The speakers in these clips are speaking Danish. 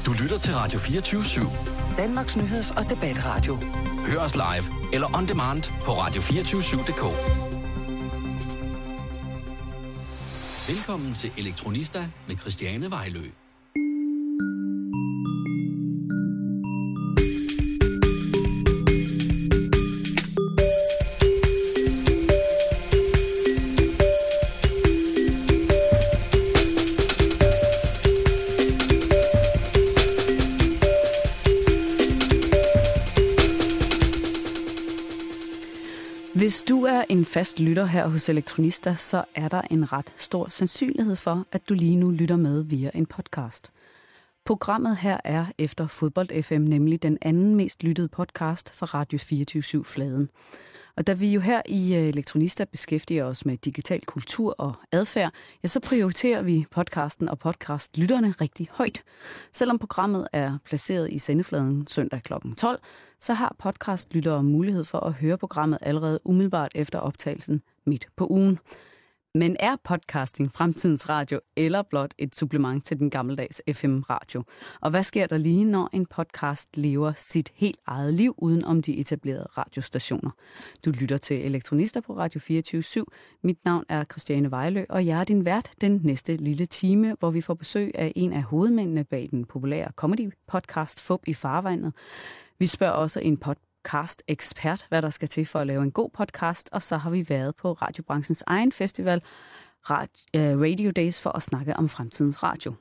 Du lytter til Radio 24/7. Danmarks nyheds- og debatradio. Hør os live eller on demand på radio247.dk. Velkommen til Elektronista med Christiane Vejlø. Hvis du er en fast lytter her hos Elektronista, så er der en ret stor sandsynlighed for, at du lige nu lytter med via en podcast. Programmet her er efter Fodbold FM nemlig den anden mest lyttede podcast fra Radio 24/7-fladen. Og da vi jo her i Elektronista beskæftiger os med digital kultur og adfærd, ja, så prioriterer vi podcasten og podcastlytterne rigtig højt. Selvom programmet er placeret i sendefladen søndag kl. 12, så har podcastlyttere mulighed for at høre programmet allerede umiddelbart efter optagelsen midt på ugen. Men er podcasting fremtidens radio eller blot et supplement til den gammeldags FM-radio? Og hvad sker der lige, når en podcast lever sit helt eget liv uden om de etablerede radiostationer? Du lytter til Elektronista på Radio 24/7. Mit navn er Christiane Vejlø, og jeg er din vært den næste lille time, hvor vi får besøg af en af hovedmændene bag den populære comedy-podcast Fup i farvandet. Vi spørger også en podcast-ekspert, hvad der skal til for at lave en god podcast, og så har vi været på radiobranchens egen festival, Radio Days, for at snakke om fremtidens radio.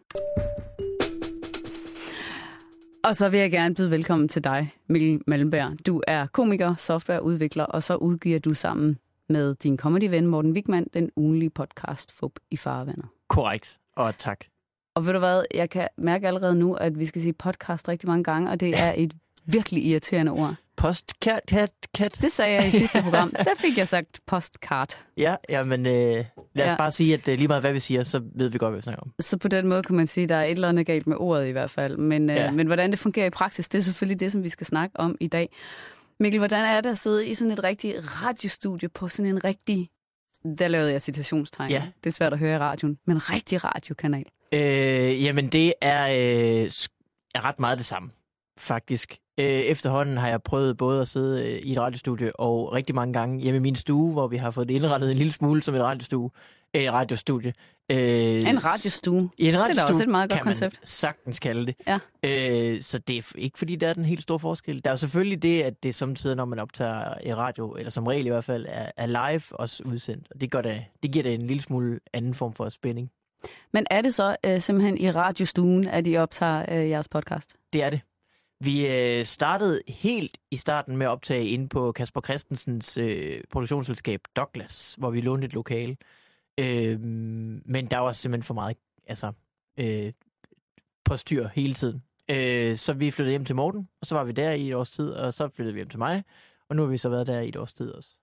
Og så vil jeg gerne byde velkommen til dig, Mikkel Malmberg. Du er komiker, softwareudvikler, og så udgiver du sammen med din comedy-ven Morten Wigman den ugenlige podcast Fup i farvandet. Korrekt, og tak. Og ved du hvad, jeg kan mærke allerede nu, at vi skal sige podcast rigtig mange gange, og det er et virkelig irriterende ord. Postkat. Det sagde jeg i sidste program. Der fik jeg sagt postkart. Ja, men lad os bare sige, at lige meget hvad vi siger, så ved vi godt, hvad vi snakker om. Så på den måde kan man sige, at der er et eller andet galt med ordet i hvert fald. Men hvordan det fungerer i praksis, det er selvfølgelig det, som vi skal snakke om i dag. Mikkel, hvordan er det at sidde i sådan et rigtigt radiostudie på sådan en rigtig... Der lavede jeg citationstegn. Ja. Det er svært at høre i radioen, men rigtig radiokanal. Jamen, det er ret meget det samme, faktisk. Efterhånden har jeg prøvet både at sidde i et radiostudie og rigtig mange gange hjemme i min stue, hvor vi har fået det indrettet en lille smule som et radiostudie. En radiostue. Det er da også et meget godt koncept. Man sagtens kalde det. Ja. Så det er ikke fordi, der er den helt store forskel. Der er jo selvfølgelig det, at det samtidig, når man optager i radio, eller som regel i hvert fald, er live også udsendt. Og det giver det en lille smule anden form for spænding. Men er det så simpelthen i radiostuen, at I optager jeres podcast? Det er det. Vi startede helt i starten med at optage inde på Kasper Christensens produktionsselskab Douglas, hvor vi lånte et lokale. Men der var simpelthen for meget på styr hele tiden. Så vi flyttede hjem til Morten, og så var vi der i et års tid, og så flyttede vi hjem til mig, og nu har vi så været der i et års tid også.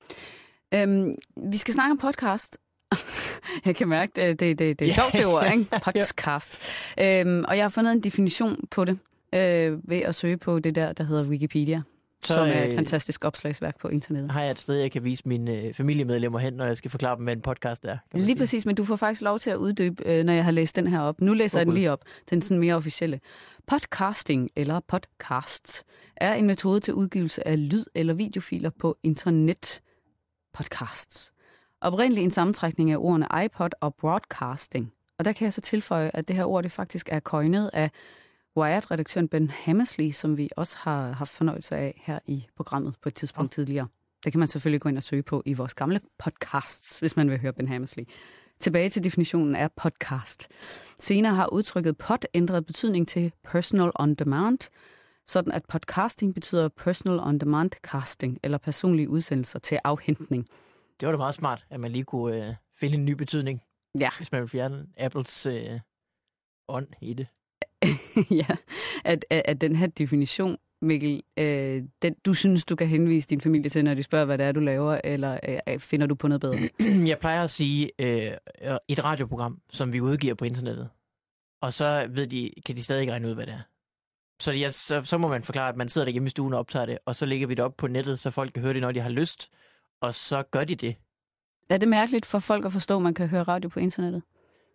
Vi skal snakke om podcast. Jeg kan mærke, at det er sjovt det ord, ikke? Podcast. Og jeg har fundet en definition på det ved at søge på det der hedder Wikipedia, som er et fantastisk opslagsværk på internettet. Har jeg et sted, jeg kan vise mine familiemedlemmer hen, når jeg skal forklare dem, hvad en podcast er? Lige præcis, men du får faktisk lov til at uddybe, når jeg har læst den her op. Nu læser jeg den lige op. Den sådan mere officielle. Podcasting, eller podcasts, er en metode til udgivelse af lyd- eller videofiler på internet. Podcasts. Oprindeligt en sammentrækning af ordene iPod og broadcasting. Og der kan jeg så tilføje, at det her ord det faktisk er coinet af Wired-redaktøren Ben Hammersley, som vi også har haft fornøjelse af her i programmet på et tidspunkt tidligere. Det kan man selvfølgelig gå ind og søge på i vores gamle podcasts, hvis man vil høre Ben Hammersley. Tilbage til definitionen af podcast. Senere har udtrykket pod ændret betydning til personal on demand, sådan at podcasting betyder personal on demand casting, eller personlige udsendelser til afhentning. Det var da meget smart, at man lige kunne finde en ny betydning, hvis man vil fjerne Apples ånd i det. Ja, at den her definition, Mikkel, du synes, du kan henvise din familie til, når de spørger, hvad det er, du laver, eller finder du på noget bedre? Jeg plejer at sige et radioprogram, som vi udgiver på internettet, og så kan de stadig ikke regne ud, hvad det er. Så må man forklare, at man sidder der hjemme i stuen og optager det, og så lægger vi det op på nettet, så folk kan høre det, når de har lyst, og så gør de det. Er det mærkeligt for folk at forstå, at man kan høre radio på internettet?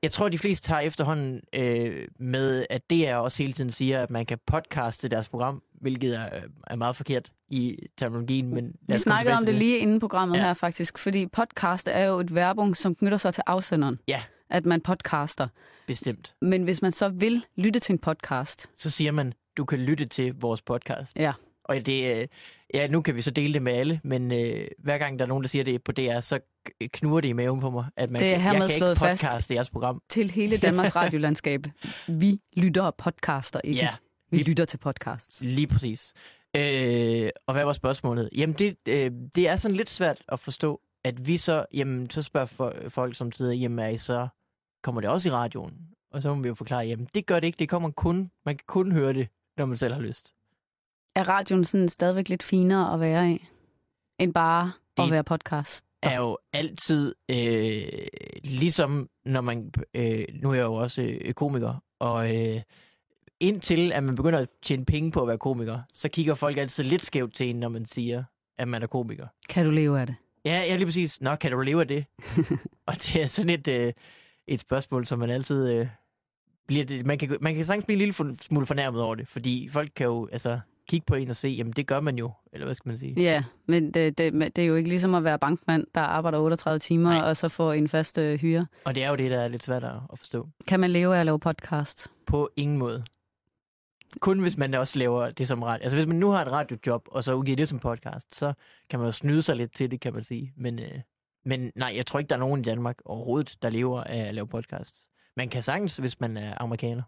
Jeg tror, de fleste tager efterhånden med, at DR også hele tiden siger, at man kan podcaste deres program, hvilket er meget forkert i terminologien. Men vi snakkede om det lige inden programmet her faktisk, fordi podcast er jo et verbum, som knytter sig til afsenderen. Ja. At man podcaster. Bestemt. Men hvis man så vil lytte til en podcast... Så siger man, du kan lytte til vores podcast. Ja. Og det, nu kan vi så dele det med alle, men hver gang der er nogen, der siger det på DR, så knurrer det i maven på mig, at man det er jeg kan ikke podcaste fast jeres program. Til hele Danmarks radiolandskab. Vi lytter og podcaster ikke. Ja, vi lytter til podcasts. Lige præcis. Og hvad var spørgsmålet? Jamen, det er sådan lidt svært at forstå, at vi så, jamen, så spørger folk som tider, jamen, så kommer det også i radioen? Og så må vi jo forklare, jamen, det gør det ikke. Det kommer man kan kun høre det, når man selv har lyst. Er radioen sådan stadigvæk lidt finere at være i, end bare at være podcast? Det er jo altid, ligesom når man, nu er jeg jo også komiker, og indtil at man begynder at tjene penge på at være komiker, så kigger folk altid lidt skævt til en, når man siger, at man er komiker. Kan du leve af det? Ja, lige præcis. Nå, kan du leve af det? Og det er sådan et spørgsmål, som man altid bliver... Man kan sagtens blive en lille smule fornærmet over det, fordi folk kan jo kigge på en og se, jamen det gør man jo, eller hvad skal man sige? Ja, men det er jo ikke ligesom at være bankmand, der arbejder 38 timer, nej, og så får en fast hyre. Og det er jo det, der er lidt svært at forstå. Kan man leve af at lave podcast? På ingen måde. Kun hvis man også laver det som radio. Altså hvis man nu har et radiojob, og så udgiver det som podcast, så kan man jo snyde sig lidt til det, kan man sige. Men nej, jeg tror ikke, der er nogen i Danmark overhovedet, der lever af at lave podcasts. Man kan sagtens, hvis man er amerikaner.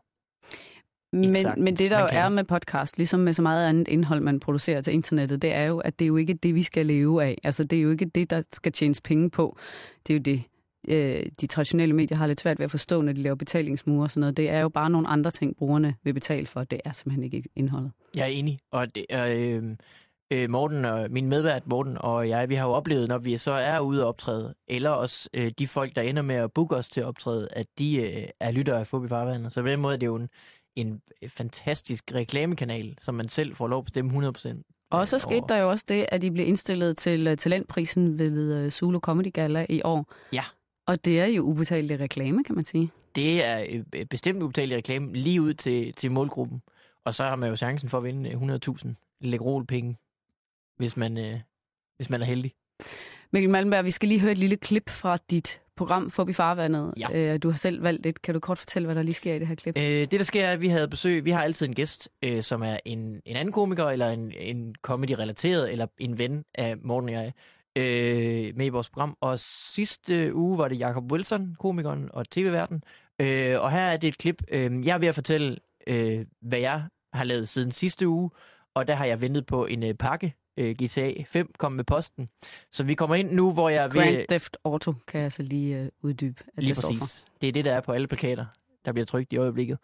Men det, der jo er med podcast, ligesom med så meget andet indhold, man producerer til internettet, det er jo, at det er jo ikke det, vi skal leve af. Altså, det er jo ikke det, der skal tjenes penge på. Det er jo det, de traditionelle medier har lidt svært ved at forstå, når de laver betalingsmure og sådan noget. Det er jo bare nogle andre ting, brugerne vil betale for. Det er simpelthen ikke indholdet. Jeg er enig. Og Morten og min medvært, Morten og jeg, vi har jo oplevet, når vi så er ude at optræde, eller også de folk, der ender med at booke os til at optræde, at de er lyttere af Fubi Farvandet. Så på den måde er det jo en fantastisk reklamekanal, som man selv får lov at bestemme 100%. Og så skete der jo også det, at de blev indstillet til talentprisen ved Zulu Comedy Gala i år. Ja. Og det er jo ubetalt reklame, kan man sige. Det er bestemt ubetalt reklame lige ud til målgruppen. Og så har man jo chancen for at vinde 100.000 Lægrol-penge, hvis man er heldig. Mikkel Malmberg, vi skal lige høre et lille klip fra dit program Fubi Farvandet. Ja. Du har selv valgt det. Kan du kort fortælle, hvad der lige sker i det her klip? Det, der sker, er, at vi havde besøg. Vi har altid en gæst, som er en anden komiker, eller en comedy-relateret, eller en ven af Morten og jeg, med i vores program. Og sidste uge var det Jacob Wilson, komikeren og tv-værten. Og her er det et klip. Jeg er ved at fortælle, hvad jeg har lavet siden sidste uge, og der har jeg ventet på en pakke. GTA 5 kom med posten. Så vi kommer ind nu, hvor jeg Grand Theft Auto, kan jeg så lige uddybe, at lige det står præcis. For. Det er det, der er på alle plakater, der bliver trykt i øjeblikket.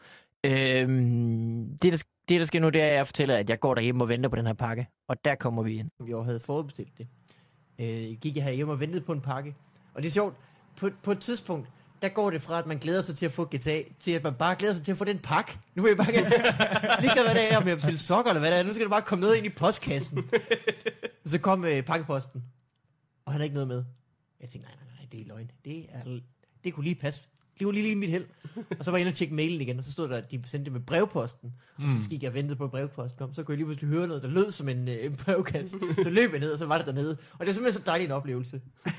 Det, der sker nu, det er, at jeg fortæller, at jeg går derhjemme og venter på den her pakke. Og der kommer vi ind. Vi havde forudbestilt det. Gik jeg herhjemme og ventede på en pakke. Og det er sjovt. På et tidspunkt, der går det fra, at man glæder sig til at få GTA, til at man bare glæder sig til at få den pakke. Nu vil jeg bare gerne... Ligeglad hvad det er, om jeg bestiller sokker eller hvad det er. Nu skal der bare komme noget ind i postkassen. Og så kom pakkeposten. Og han havde ikke noget med. Jeg tænkte, nej, det er løgn. Det kunne lige passe. Det var lige mit held. Og så var jeg inde og tjekke mailen igen, og så stod der, at de sendte det med brevposten. Og så gik jeg og ventede på, at brevposten kom. Så kunne jeg lige pludselig høre noget, der lød som en brevkasse. Så løb jeg ned, og så var det dernede. Og det er simpelthen så dejlig en oplevelse.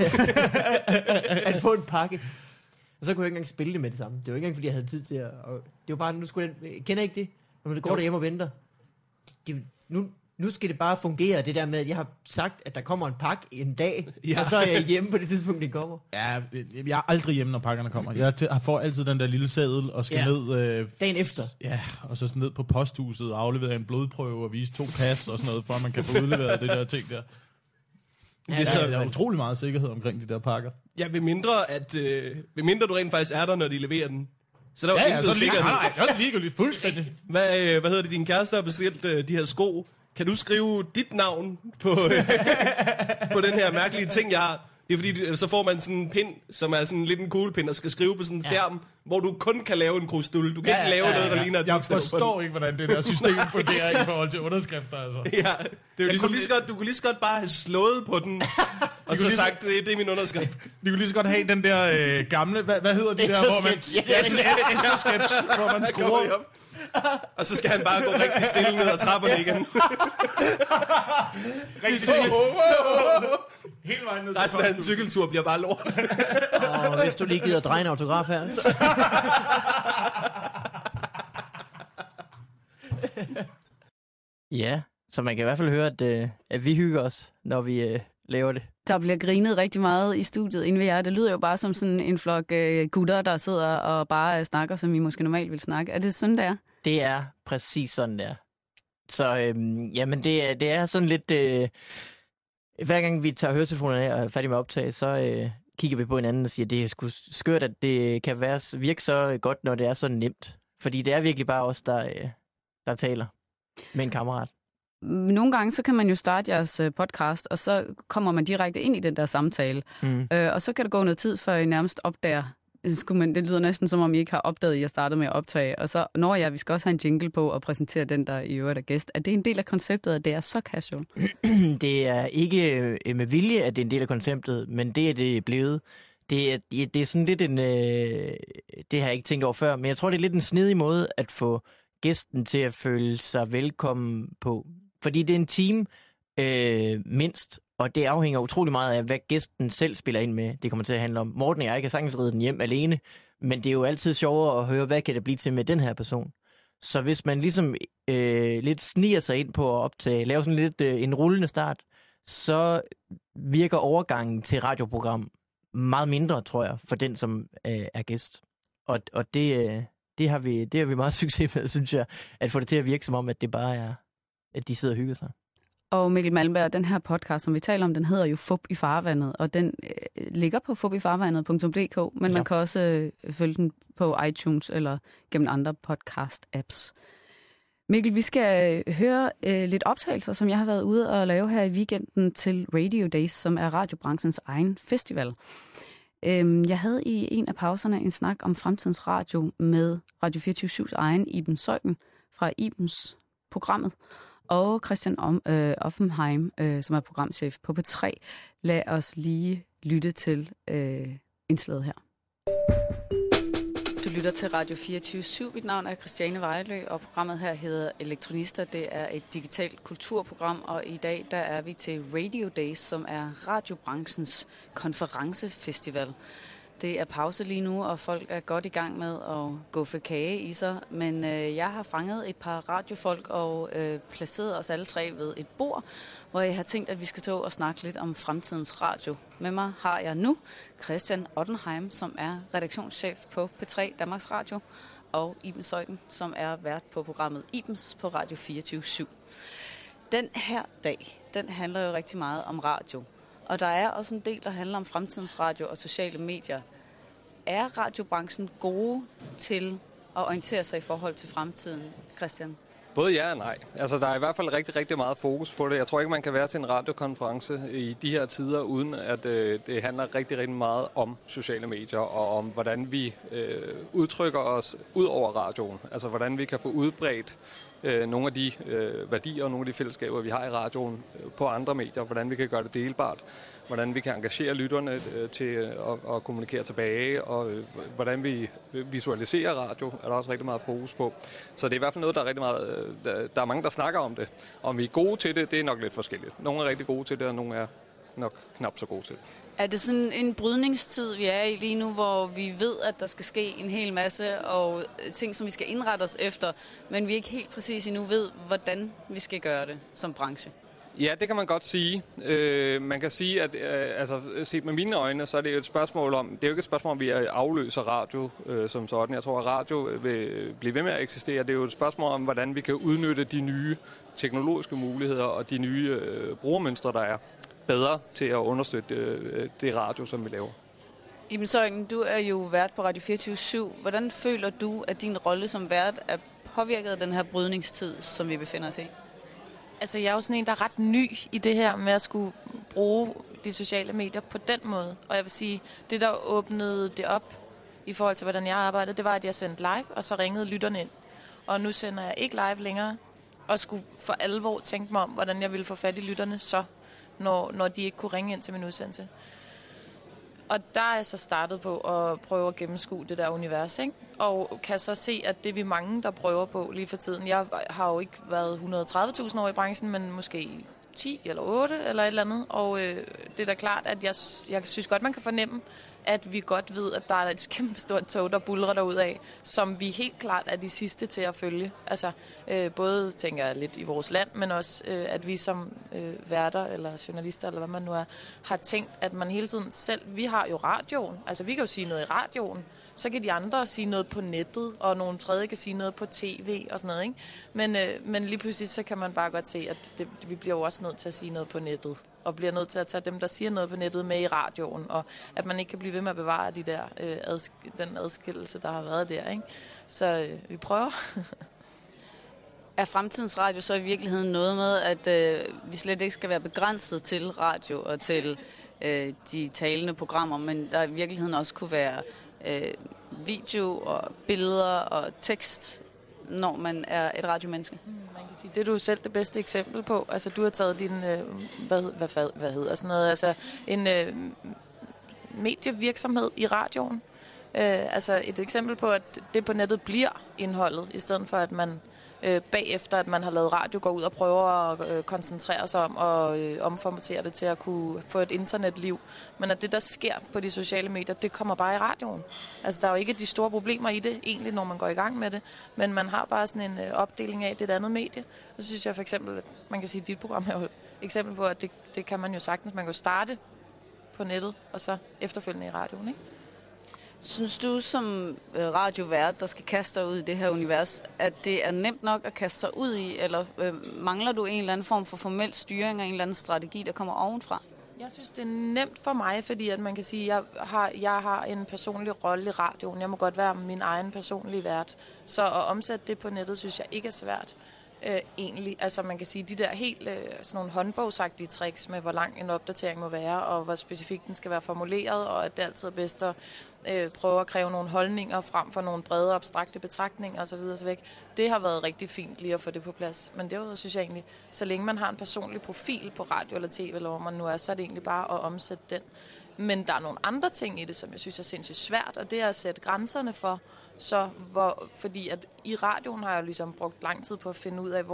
At få en pakke. Og så kunne jeg ikke engang spille det med det samme. Det var ikke engang, fordi jeg havde tid til at... det var bare, nu skulle jeg... Kender ikke det? Når man går derhjemme og venter. Nu skal det bare fungere, det der med, at jeg har sagt, at der kommer en pakke en dag, og så er jeg hjemme på det tidspunkt, det kommer. Ja, jeg er aldrig hjemme, når pakkerne kommer. Jeg får altid den der lille seddel og skal ned... dagen efter. Ja, og så ned på posthuset og aflevere en blodprøve og vise 2 pas og sådan noget, for at man kan få udleveret det der ting der. Ja, der er utrolig meget sikkerhed omkring de der pakker. Ja, ved mindre du rent faktisk er der, når de leverer den. Så der er jo intet sikkerhed. Nej, det er ligegyldigt fuldstændig. Hvad hedder det, din kæreste har bestilt de her sko? Kan du skrive dit navn på den her mærkelige ting, jeg har? Det er fordi, så får man sådan en pind, som er sådan lidt en kuglepind, og skal skrive på sådan en skærm, hvor du kun kan lave en krusdul. Du kan ikke lave noget, der ligner et bogstav. Jeg forstår ikke, hvordan det der system fungerer i forhold til underskrifter, altså. Ja, det er jo ligesom du kunne lige så godt bare have slået på den, og så sagt, det er min underskrift. Du kunne lige så godt have den der gamle, hvad hedder de der, hvor man... Exo-sketch, hvor man skruer. Og så skal han bare gå rigtig stille ned ad trapperne igen. Rigtig stille. Hele vejen ned. Resten af en cykeltur bliver bare lort. Og hvis du lige gider dreje en autograf her. Ja, så man kan i hvert fald høre, at vi hygger os, når vi laver det. Der bliver grinet rigtig meget i studiet inde ved jer. Det lyder jo bare som sådan en flok gutter, der sidder og bare snakker, som I måske normalt vil snakke. Er det sådan, det er? Det er præcis sådan, det er. Så jamen, det er sådan lidt... hver gang vi tager høretelefonerne af og er færdige med optag, så kigger vi på hinanden og siger, at det er sgu skørt, at det kan virke så godt, når det er så nemt. Fordi det er virkelig bare os, der taler med en kammerat. Nogle gange så kan man jo starte jeres podcast, og så kommer man direkte ind i den der samtale. Og så kan det gå noget tid, før I nærmest opdager. Det lyder næsten som om I ikke har opdaget, at I har startet med at optage. Og så når vi skal også have en jingle på og præsentere den, der i øvrigt er gæst. Er det en del af konceptet, at det er så casual? Det er ikke med vilje, at det er en del af konceptet, men det er det blevet. Det er sådan lidt en... det har jeg ikke tænkt over før, men jeg tror, det er lidt en snedig måde at få gæsten til at føle sig velkommen på. Fordi det er en time mindst, og det afhænger utrolig meget af, hvad gæsten selv spiller ind med. Det kommer til at handle om. Morten og jeg kan sagtens ride den hjem alene, men det er jo altid sjovere at høre, hvad kan det blive til med den her person. Så hvis man ligesom lidt sniger sig ind på at optage, laver sådan lidt en rullende start, så virker overgangen til radioprogram meget mindre, tror jeg, for den, som er gæst. Og det har vi meget succes med, synes jeg, at få det til at virke som om, at det bare er, at de sidder og hygger sig. Og Mikkel Malmberg, den her podcast, som vi taler om, den hedder jo Fup i farvandet, og den ligger på fubifarvandet.dk, men man kan også følge den på iTunes eller gennem andre podcast-apps. Mikkel, vi skal høre lidt optagelser, som jeg har været ude og lave her i weekenden til Radio Days, som er radiobranchens egen festival. Jeg havde i en af pauserne en snak om fremtidens radio med Radio 24/7's egen Iben Zeuthen fra Ibens programmet, og Christian Oppenheim, som er programchef på P3. Lad os lige lytte til indslaget her. Du lytter til Radio 24/7. Mit navn er Christiane Vejlø, og programmet her hedder Elektronista. Det er et digitalt kulturprogram, og i dag der er vi til Radio Days, som er radiobranchens konferencefestival. Det er pause lige nu, og folk er godt i gang med at gå for kage i sig. Men jeg har fanget et par radiofolk og placeret os alle tre ved et bord, hvor jeg har tænkt, at vi skal stå og snakke lidt om fremtidens radio. Med mig har jeg nu Christian Oppenheim, som er redaktionschef på P3 Danmarks Radio, og Iben Zeuthen, som er vært på programmet Ibens på Radio 24/7. Den her dag, den handler jo rigtig meget om radio. Og der er også en del, der handler om fremtidens radio og sociale medier. Er radiobranchen gode til at orientere sig i forhold til fremtiden, Christian? Både ja og nej. Altså, der er i hvert fald rigtig, rigtig meget fokus på det. Jeg tror ikke, man kan være til en radiokonference i de her tider, uden at det handler rigtig, rigtig meget om sociale medier og om, hvordan vi udtrykker os ud over radioen. Altså, hvordan vi kan få udbredt nogle af de værdier og nogle af de fællesskaber, vi har i radioen på andre medier. Hvordan vi kan gøre det delbart. Hvordan vi kan engagere lytterne til at kommunikere tilbage. Og hvordan vi visualiserer radio, er der også rigtig meget fokus på. Så det er i hvert fald noget, der er rigtig meget... Der er mange, der snakker om det. Om vi er gode til det, det er nok lidt forskelligt. Nogle er rigtig gode til det, og nogle er nok knap så gode til det. Er det sådan en brydningstid, vi er i lige nu, hvor vi ved, at der skal ske en hel masse og ting, som vi skal indrette os efter, men vi ikke helt præcis endnu ved, hvordan vi skal gøre det som branche? Ja, det kan man godt sige. Man kan sige, at set med mine øjne, så er det jo et spørgsmål om, det er jo ikke et spørgsmål om, vi afløser radio som sådan. Jeg tror, at radio vil blive ved med at eksistere. Det er jo et spørgsmål om, hvordan vi kan udnytte de nye teknologiske muligheder og de nye brugermønstre, der er bedre til at understøtte det radio, som vi laver. Iben Zeuthen, du er jo vært på Radio 24/7. Hvordan føler du, at din rolle som vært er påvirket af den her brydningstid, som vi befinder os i? Altså, jeg er jo sådan en, der er ret ny i det her med at skulle bruge de sociale medier på den måde. Og jeg vil sige, det der åbnede det op i forhold til, hvordan jeg arbejdede, det var, at jeg sendte live, og så ringede lytterne ind. Og nu sender jeg ikke live længere, og skulle for alvor tænke mig om, hvordan jeg ville få fat i lytterne så, når de ikke kunne ringe ind til min udsendelse. Og der er jeg så startet på at prøve at gennemskue det der univers, ikke? Og kan så se, at det er vi mange, der prøver på lige for tiden. Jeg har jo ikke været 130.000 år i branchen, men måske 10 eller 8 eller et eller andet. Og det er da klart, at jeg synes godt, man kan fornemme, at vi godt ved, at der er et kæmpe stort tog, der buldrer derudad, som vi helt klart er de sidste til at følge. Altså, både tænker jeg lidt i vores land, men også, at vi som værter eller journalister, eller hvad man nu er, har tænkt, at man hele tiden selv, vi har jo radioen, altså vi kan jo sige noget i radioen, så kan de andre sige noget på nettet, og nogle tredje kan sige noget på tv og sådan noget, ikke? Men lige pludselig så kan man bare godt se, at vi bliver jo også nødt til at sige noget på nettet, og bliver nødt til at tage dem, der siger noget på nettet, med i radioen, og at man ikke kan blive ved med at bevare de der, den adskillelse, der har været der, ikke? Så vi prøver. Er fremtidens radio så i virkeligheden noget med, at vi slet ikke skal være begrænset til radio og til de talende programmer, men der i virkeligheden også kunne være video og billeder og tekst, når man er et radiomenneske? Man kan sige, det er du selv det bedste eksempel på. Altså, du har taget din, hvad hedder sådan noget, altså en medievirksomhed i radioen. Altså et eksempel på, at det på nettet bliver indholdet, i stedet for at man bagefter, at man har lavet radio, går ud og prøver at koncentrere sig om og omformatere det til at kunne få et internetliv. Men at det, der sker på de sociale medier, det kommer bare i radioen. Altså, der er jo ikke de store problemer i det, egentlig, når man går i gang med det. Men man har bare sådan en opdeling af, det er et andet medie. Så synes jeg for eksempel, at man kan sige, at dit program er jo et eksempel på, at det kan man jo sagtens. Man kan jo starte på nettet, og så efterfølgende i radioen, ikke? Synes du som radiovært, der skal kaste dig ud i det her univers, at det er nemt nok at kaste sig ud i, eller mangler du en eller anden form for formel styring og en eller anden strategi, der kommer ovenfra? Jeg synes, det er nemt for mig, fordi at man kan sige, at jeg har en personlig rolle i radioen. Jeg må godt være min egen personlige vært. Så at omsætte det på nettet, synes jeg ikke er svært. Egentlig. Altså man kan sige, de der helt sådan nogle håndbogsagtige tricks med, hvor lang en opdatering må være, og hvor specifikt den skal være formuleret, og at det altid er bedst at prøve at kræve nogle holdninger frem for nogle brede, abstrakte betragtninger osv. Det har været rigtig fint lige at få det på plads. Men derudover synes jeg egentlig, så længe man har en personlig profil på radio eller tv, eller hvor man nu er, så er det egentlig bare at omsætte den. Men der er nogle andre ting i det, som jeg synes er sindssygt svært, og det er at sætte grænserne for, fordi at i radioen har jeg ligesom brugt lang tid på at finde ud af,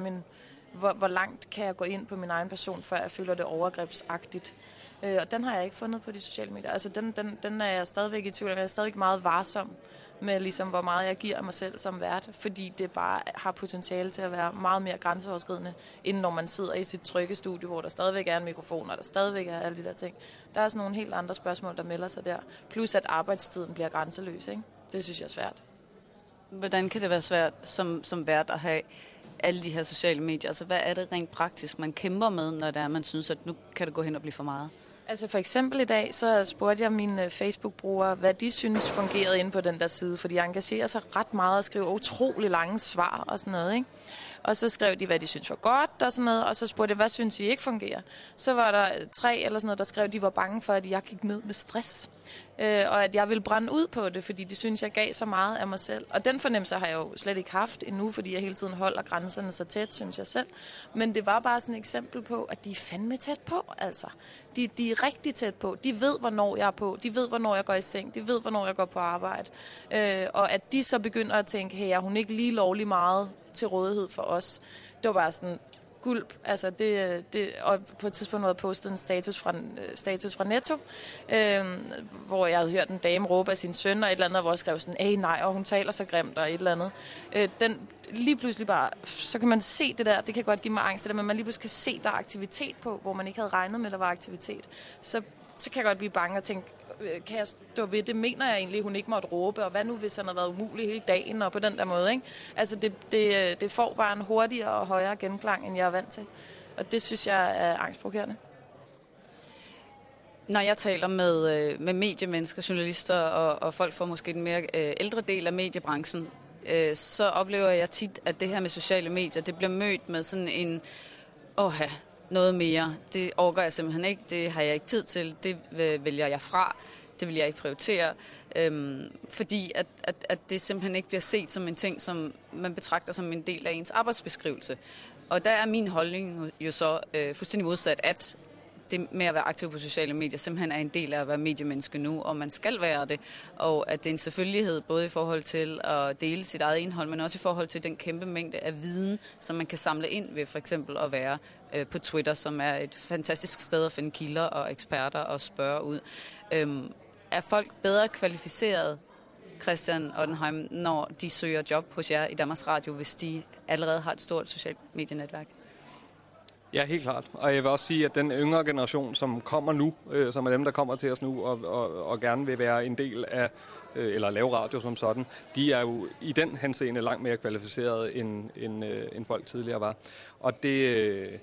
hvor langt kan jeg gå ind på min egen person, før jeg føler det overgrebsagtigt. Og den har jeg ikke fundet på de sociale medier. Altså den er jeg stadigvæk i tvivl om. Jeg er stadigvæk meget varsom med, ligesom, hvor meget jeg giver mig selv som vært, fordi det bare har potentiale til at være meget mere grænseoverskridende, end når man sidder i sit trygge studie, hvor der stadigvæk er en mikrofon, og der stadigvæk er alle de der ting. Der er sådan nogle helt andre spørgsmål, der melder sig der. Plus at arbejdstiden bliver grænseløs, ikke? Det synes jeg er svært. Hvordan kan det være svært som vært at have alle de her sociale medier? Altså, hvad er det rent praktisk, man kæmper med, når det er, man synes, at nu kan det gå hen og blive for meget? Altså for eksempel i dag, så spurgte jeg mine Facebook-brugere, hvad de synes fungerede inde på den der side, for de engagerer sig ret meget og skriver utrolig lange svar og sådan noget, ikke? Og så skrev de, hvad de synes var godt og sådan noget, og så spurgte jeg, hvad synes I ikke fungerer? Så var der 3 eller sådan noget, der skrev, de var bange for, at jeg gik ned med stress. Og at jeg ville brænde ud på det, fordi de synes, jeg gav så meget af mig selv. Og den fornemmelse har jeg jo slet ikke haft endnu, fordi jeg hele tiden holder grænserne så tæt, synes jeg selv. Men det var bare sådan et eksempel på, at de er fandme tæt på, altså. De er rigtig tæt på. De ved, hvornår jeg er på. De ved, hvornår jeg går i seng. De ved, hvornår jeg går på arbejde. Og at de så begynder at tænke, hey, er hun ikke lige lovlig meget til rådighed for os? Det var bare sådan gulp. Altså og på et tidspunkt havde jeg postet en status fra Netto, hvor jeg havde hørt en dame råbe af sin søn og et eller andet, hvor jeg skrev sådan, nej, og hun taler så grimt og et eller andet. Lige pludselig bare, så kan man se det der, det kan godt give mig angst, det der, men man lige pludselig kan se, der er aktivitet på, hvor man ikke havde regnet med, der var aktivitet. Så kan jeg godt blive bange og tænke, kan jeg stå ved det? Mener jeg egentlig, hun ikke måtte råbe? Og hvad nu, hvis han har været umulig hele dagen? Og på den der måde, ikke? Altså, det får bare en hurtigere og højere genklang, end jeg er vant til. Og det synes jeg er angstprovokerende. Når jeg taler med mediemennesker, journalister og folk fra måske den mere ældre del af mediebranchen, så oplever jeg tit, at det her med sociale medier, det bliver mødt med sådan en, noget mere. Det orker jeg simpelthen ikke. Det har jeg ikke tid til. Det vælger jeg fra. Det vil jeg ikke prioritere. Fordi at det simpelthen ikke bliver set som en ting, som man betragter som en del af ens arbejdsbeskrivelse. Og der er min holdning jo så fuldstændig modsat, at det med at være aktiv på sociale medier simpelthen er en del af at være mediemenneske nu, og man skal være det. Og at det er en selvfølgelighed, både i forhold til at dele sit eget indhold, men også i forhold til den kæmpe mængde af viden, som man kan samle ind ved for eksempel at være på Twitter, som er et fantastisk sted at finde kilder og eksperter og spørge ud. Er folk bedre kvalificeret, Christian Ottenheim, når de søger job hos jer i Danmarks Radio, hvis de allerede har et stort socialt medienetværk? Ja, helt klart. Og jeg vil også sige, at den yngre generation, som kommer nu, som er dem, der kommer til os nu og gerne vil være en del af, eller lave radio som sådan, de er jo i den henseende langt mere kvalificerede, end folk tidligere var. Og det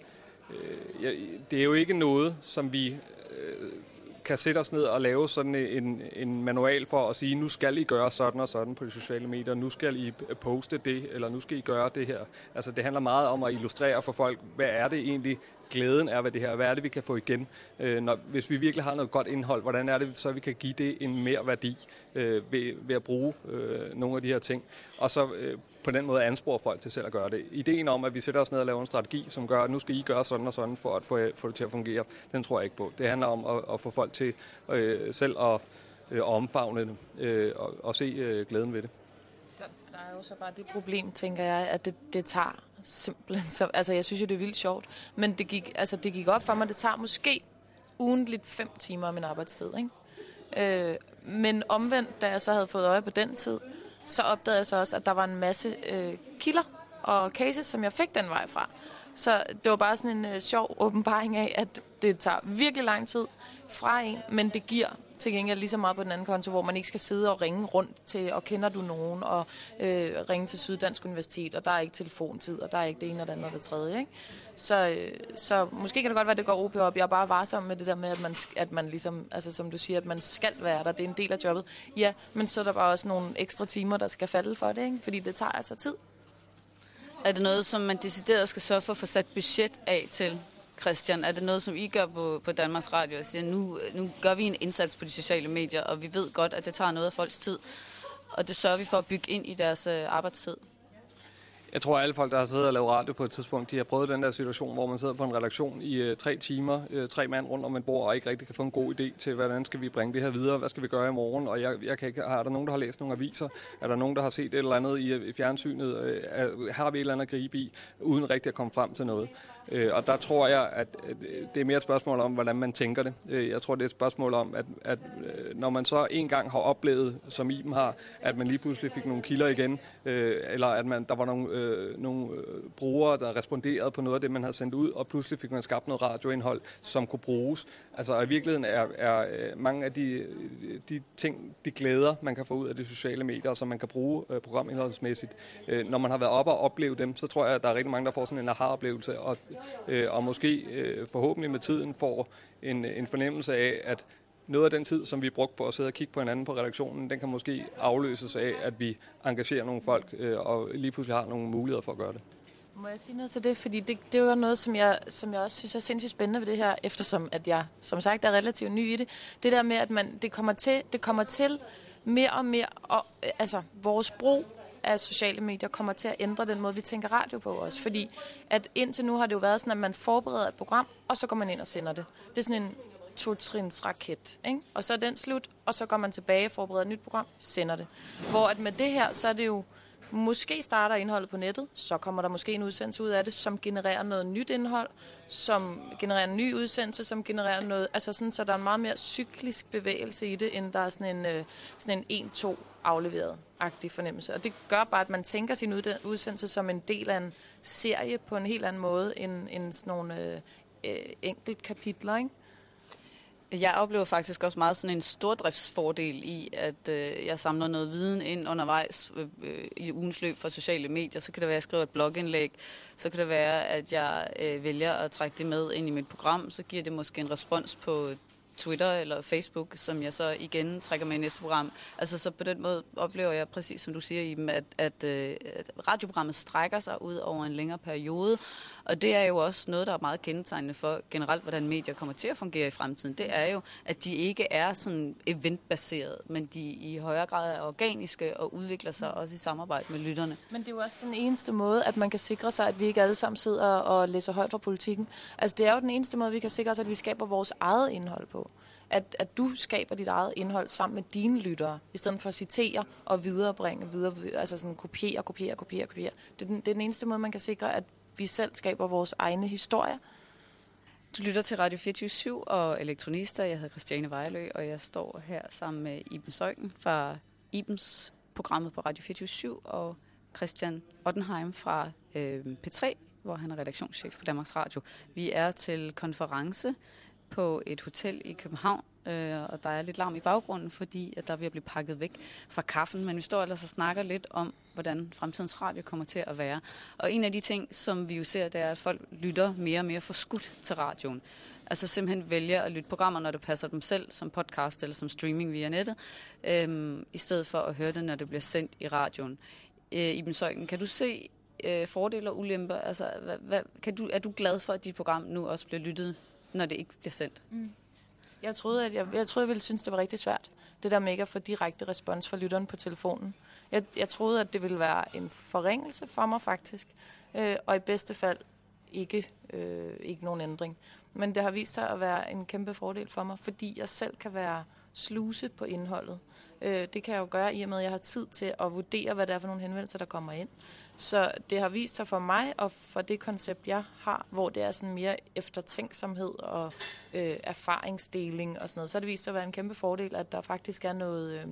er jo ikke noget, som vi kan sætte os ned og lave sådan en manual for at sige, nu skal I gøre sådan og sådan på de sociale medier, nu skal I poste det, eller nu skal I gøre det her. Altså det handler meget om at illustrere for folk, hvad er det egentlig glæden er ved det her, hvad er det vi kan få igen. Hvis vi virkelig har noget godt indhold, hvordan er det så vi kan give det en mere værdi ved at bruge nogle af de her ting. Og så på den måde anspore folk til selv at gøre det. Ideen om, at vi sætter os ned og laver en strategi, som gør, at nu skal I gøre sådan og sådan, for at få det til at fungere, den tror jeg ikke på. Det handler om at få folk til selv at omfavne det og se glæden ved det. Der er jo så bare det problem, tænker jeg, at det tager simpelthen så... Altså, jeg synes jo, det er vildt sjovt, men det gik op for mig, det tager måske ugentligt 5 timer af min arbejdstid, ikke? Men omvendt, da jeg så havde fået øje på den tid, så opdagede jeg så også, at der var en masse kilder og cases, som jeg fik den vej fra. Så det var bare sådan en sjov åbenbaring af, at det tager virkelig lang tid fra en, men det giver til gengæld lige så meget på den anden konto, hvor man ikke skal sidde og ringe rundt til, og kender du nogen, og ringe til Syddansk Universitet, og der er ikke telefontid, og der er ikke det ene og det andet og det tredje, ikke? Så måske kan det godt være, at det går OP op. Jeg er bare varsom med det der med, at man ligesom, altså som du siger, at man skal være der. Det er en del af jobbet. Ja, men så er der bare også nogle ekstra timer, der skal falde for det, ikke? Fordi det tager altså tid. Er det noget, som man decideret skal sørge for at få sat budget af til, Christian? Er det noget, som I gør på Danmarks Radio? Og siger, nu gør vi en indsats på de sociale medier, og vi ved godt, at det tager noget af folks tid. Og det sørger vi for at bygge ind i deres arbejdstid. Jeg tror, at alle folk, der har siddet og lavet radio på et tidspunkt, de har prøvet den der situation, hvor man sidder på en redaktion i 3 timer, 3 mand rundt om et bord, og ikke rigtig kan få en god idé til, hvordan skal vi bringe det her videre, hvad skal vi gøre i morgen, og jeg kan ikke, er der nogen, der har læst nogle aviser, er der nogen, der har set et eller andet i fjernsynet, har vi et eller andet at gribe i, uden rigtig at komme frem til noget. Og der tror jeg, at det er mere et spørgsmål om, hvordan man tænker det. Jeg tror, det er et spørgsmål om, at når man så en gang har oplevet, som Iben har, at man lige pludselig fik nogle kilder igen, eller at der var nogle brugere, der responderede på noget af det, man havde sendt ud, og pludselig fik man skabt noget radioindhold, som kunne bruges. Altså i virkeligheden er mange af de ting, de glæder, man kan få ud af de sociale medier, som man kan bruge programindholdsmæssigt. Når man har været oppe og oplevet dem, så tror jeg, at der er rigtig mange, der får sådan en aha-oplevelse, og måske forhåbentlig med tiden får en fornemmelse af, at noget af den tid, som vi brugte på at sidde og kigge på hinanden på redaktionen, den kan måske afløses af, at vi engagerer nogle folk, og lige pludselig har nogle muligheder for at gøre det. Må jeg sige noget til det? Fordi det er jo noget, som jeg også synes er sindssygt spændende ved det her, eftersom at jeg, som sagt, er relativt ny i det. Det der med, at det kommer til mere og mere, og altså vores brug af sociale medier kommer til at ændre den måde, vi tænker radio på også. Fordi at indtil nu har det jo været sådan, at man forbereder et program, og så går man ind og sender det. Det er sådan en 2-trins raket, ikke? Og så er den slut, og så går man tilbage, forbereder et nyt program, sender det. Hvor at med det her, så er det jo, måske starter indholdet på nettet, så kommer der måske en udsendelse ud af det, som genererer noget nyt indhold, som genererer en ny udsendelse, som genererer noget, altså sådan, så der er en meget mere cyklisk bevægelse i det, end der er sådan en 1-2 afleveret-agtig fornemmelse. Og det gør bare, at man tænker sin udsendelse som en del af en serie på en helt anden måde, end sådan nogle enkelt kapitler, ikke? Jeg oplever faktisk også meget sådan en stordriftsfordel i, at jeg samler noget viden ind undervejs i ugens løb fra sociale medier. Så kan det være, at jeg skriver et blogindlæg. Så kan det være, at jeg vælger at trække det med ind i mit program. Så giver det måske en respons på Twitter eller Facebook, som jeg så igen trækker med i næste program. Altså så på den måde oplever jeg præcis, som du siger, Iben, at radioprogrammet strækker sig ud over en længere periode, og det er jo også noget, der er meget kendetegnende for generelt, hvordan medier kommer til at fungere i fremtiden. Det er jo, at de ikke er sådan eventbaseret, men de i højere grad er organiske og udvikler sig også i samarbejde med lytterne. Men det er jo også den eneste måde, at man kan sikre sig, at vi ikke alle sammen sidder og læser højt fra politikken. Altså det er jo den eneste måde, vi kan sikre os, at vi skaber vores eget indhold på. At du skaber dit eget indhold sammen med dine lyttere, i stedet for at citere og viderebringe, altså sådan kopiere. Det er den eneste måde, man kan sikre, at vi selv skaber vores egne historier. Du lytter til Radio 24/7 og Elektronista. Jeg hedder Christiane Vejlø, og jeg står her sammen med Iben Zeuthen fra Ibens programmet på Radio 24/7 og Christian Ottenheim fra P3, hvor han er redaktionschef på Danmarks Radio. Vi er til konference på et hotel i København, og der er lidt larm i baggrunden, fordi at der er ved at blive pakket væk fra kaffen. Men vi står ellers og snakker lidt om, hvordan fremtidens radio kommer til at være. Og en af de ting, som vi jo ser, det er, at folk lytter mere og mere forskudt til radioen. Altså simpelthen vælger at lytte programmer, når det passer dem selv, som podcast eller som streaming via nettet, i stedet for at høre det, når det bliver sendt i radioen. Iben Zeuthen, kan du se fordele og ulemper? Altså, er du glad for, at dit program nu også bliver lyttet, når det ikke bliver sendt? Jeg troede, jeg ville synes, det var rigtig svært. Det der med ikke at få direkte respons fra lytteren på telefonen. Jeg troede, at det ville være en forringelse for mig faktisk. Og i bedste fald ikke nogen ændring. Men det har vist sig at være en kæmpe fordel for mig, fordi jeg selv kan være sluse på indholdet. Det kan jeg jo gøre i og med, at jeg har tid til at vurdere, hvad det er for nogle henvendelser, der kommer ind. Så det har vist sig for mig, og for det koncept, jeg har, hvor det er sådan mere eftertænksomhed og erfaringsdeling og sådan noget, så har det vist sig at være en kæmpe fordel, at der faktisk er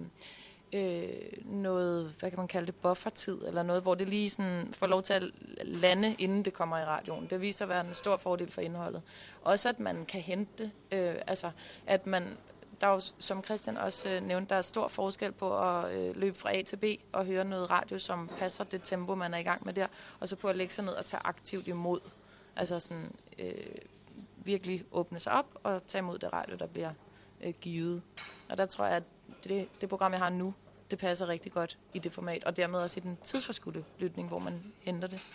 noget, hvad kan man kalde det, buffertid, eller noget, hvor det lige sådan får lov til at lande, inden det kommer i radioen. Det viser at være en stor fordel for indholdet. Også at man kan hente, at man, der er jo, som Christian også nævnte, der er stor forskel på at løbe fra A til B og høre noget radio, som passer det tempo, man er i gang med der, og så på at lægge sig ned og tage aktivt imod. Altså sådan virkelig åbne sig op og tage imod det radio, der bliver givet. Og der tror jeg, at det program, jeg har nu, det passer rigtig godt i det format, og dermed også i den tidsforskudte lytning, hvor man henter det.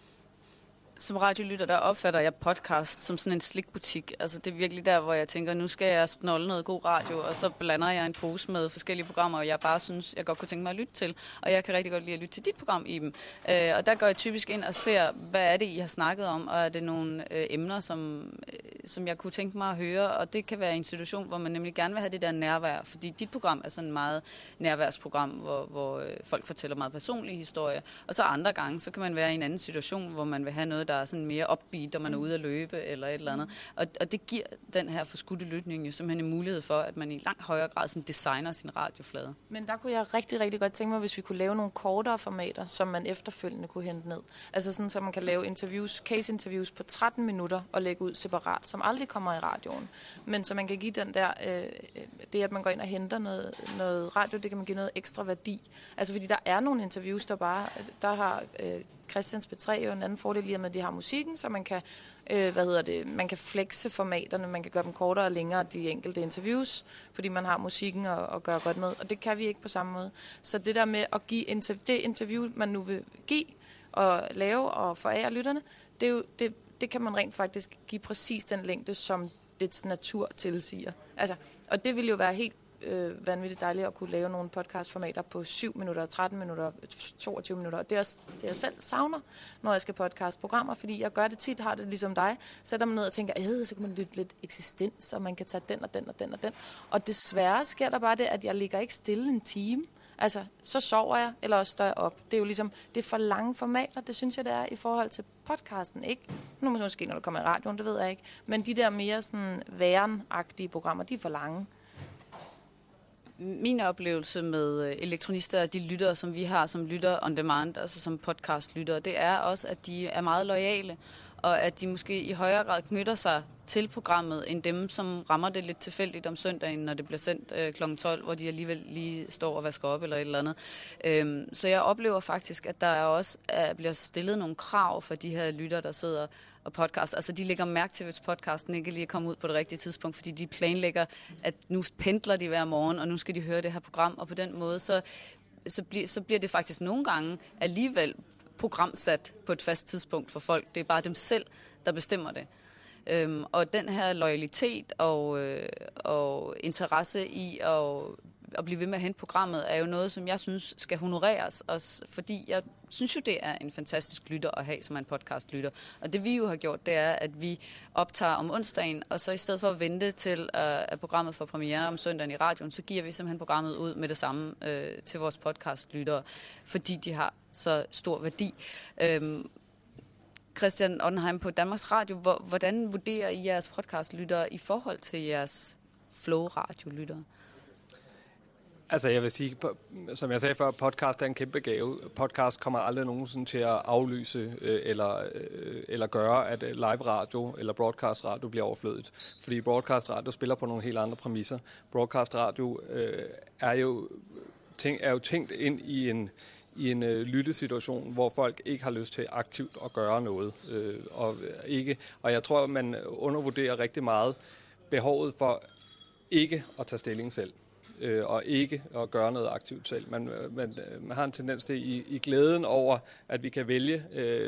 Som radiolytter, der opfatter jeg podcast som sådan en slikbutik. Altså det er virkelig der, hvor jeg tænker, nu skal jeg snolde noget god radio, og så blander jeg en pose med forskellige programmer, og jeg bare synes, jeg godt kunne tænke mig at lytte til. Og jeg kan rigtig godt lide at lytte til dit program, Iben. Og der går jeg typisk ind og ser, hvad er det, I har snakket om, og er det nogle emner, som jeg kunne tænke mig at høre. Og det kan være en situation, hvor man nemlig gerne vil have det der nærvær, fordi dit program er sådan et meget nærværsprogram, hvor folk fortæller meget personlige historier. Og så andre gange, så kan man være i en anden situation, hvor man vil have noget, der er sådan mere upbeat, når man er ude at løbe eller et eller andet. Og det giver den her forskudte lytning jo simpelthen en mulighed for, at man i langt højere grad sådan designer sin radioflade. Men der kunne jeg rigtig, rigtig godt tænke mig, hvis vi kunne lave nogle kortere formater, som man efterfølgende kunne hente ned. Altså sådan, så man kan lave case-interviews på 13 minutter og lægge ud separat, som aldrig kommer i radioen. Men så man kan give den der, det at man går ind og henter noget radio, det kan man give noget ekstra værdi. Altså fordi der er nogle interviews, der har Christians P3 jo en anden fordel i, at de har musikken, så man kan, man kan flexe formaterne, man kan gøre dem kortere og længere, de enkelte interviews, fordi man har musikken og gøre godt med, og det kan vi ikke på samme måde. Så det der med at give det interview, man nu vil give og lave og forære lytterne, det kan man rent faktisk give præcis den længde, som dets natur tilsiger. Altså, og det vil jo være helt vanvittigt dejligt at kunne lave nogle podcastformater på 7 minutter, 13 minutter, 22 minutter. Det er også det, jeg selv savner, når jeg skal podcastprogrammer, fordi jeg gør det tit, har det ligesom dig. Sætter mig ned og tænker, så kan man lytte lidt eksistens, og man kan tage den og den og den og den. Og desværre sker der bare det, at jeg ligger ikke stille en time. Altså, så sover jeg, eller også står jeg op. Det er jo ligesom, det er for lange formater, det synes jeg, det er i forhold til podcasten, ikke? Nu måske, når du kommer i radioen, det ved jeg ikke. Men de der mere sådan værenagtige programmer, de er for lange. Min oplevelse med elektronister og de lyttere, som vi har som lytter on demand, altså som podcastlyttere, det er også, at de er meget loyale, og at de måske i højere grad knytter sig til programmet, end dem, som rammer det lidt tilfældigt om søndagen, når det bliver sendt kl. 12, hvor de alligevel lige står og vasker op eller et eller andet. Så jeg oplever faktisk, at der også bliver stillet nogle krav for de her lyttere, der sidder og podcast. Altså, de lægger mærke til, hvis podcasten ikke lige er kommet ud på det rigtige tidspunkt, fordi de planlægger, at nu pendler de hver morgen, og nu skal de høre det her program, og på den måde, så bliver det faktisk nogle gange alligevel programsat på et fast tidspunkt for folk. Det er bare dem selv, der bestemmer det. Og den her loyalitet og interesse i at blive ved med at hente programmet, er jo noget, som jeg synes skal honoreres, også fordi jeg synes jo, det er en fantastisk lytter at have, som en podcast-lytter. Og det vi jo har gjort, det er, at vi optager om onsdagen, og så i stedet for at vente til, at programmet får premiere om søndagen i radioen, så giver vi simpelthen programmet ud med det samme til vores podcast-lyttere, fordi de har så stor værdi. Christian Ondenheim på Danmarks Radio, hvordan vurderer I jeres podcast-lyttere i forhold til jeres Flow-radio-lyttere? Altså jeg vil sige, som jeg sagde før, podcast er en kæmpe gave. Podcast kommer aldrig nogensinde til at aflyse eller gøre, at live radio eller broadcast radio bliver overflødigt. Fordi broadcast radio spiller på nogle helt andre præmisser. Broadcast radio er jo tænkt ind i en lyttesituation, hvor folk ikke har lyst til aktivt at gøre noget. Og jeg tror, at man undervurderer rigtig meget behovet for ikke at tage stilling selv. Og ikke at gøre noget aktivt selv. Man har en tendens til i glæden over, at vi kan vælge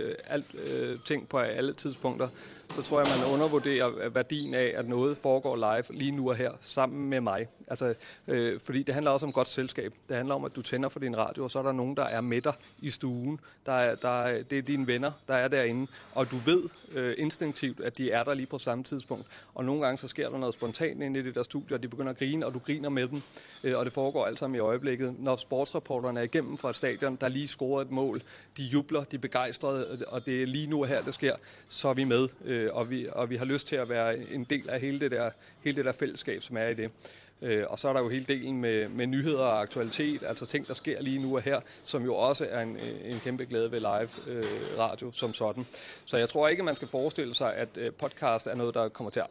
ting på alle tidspunkter, så tror jeg, man undervurderer værdien af, at noget foregår live lige nu og her, sammen med mig. Altså, fordi det handler også om godt selskab. Det handler om, at du tænder for din radio, og så er der nogen, der er med dig i stuen. Det er dine venner, der er derinde, og du ved instinktivt, at de er der lige på samme tidspunkt. Og nogle gange så sker der noget spontant inde i det der studie, og de begynder at grine, og du griner med dem. Og det foregår alt sammen i øjeblikket. Når sportsreporterne er igennem fra et stadion, der lige scorer et mål, de jubler, de er begejstrede, og det er lige nu og her, det sker, så er vi med. Og vi har lyst til at være en del af hele det der fællesskab, som er i det. Og så er der jo hele delen med nyheder og aktualitet, altså ting, der sker lige nu og her, som jo også er en kæmpe glæde ved live radio som sådan. Så jeg tror ikke, man skal forestille sig, at podcast er noget, der kommer til at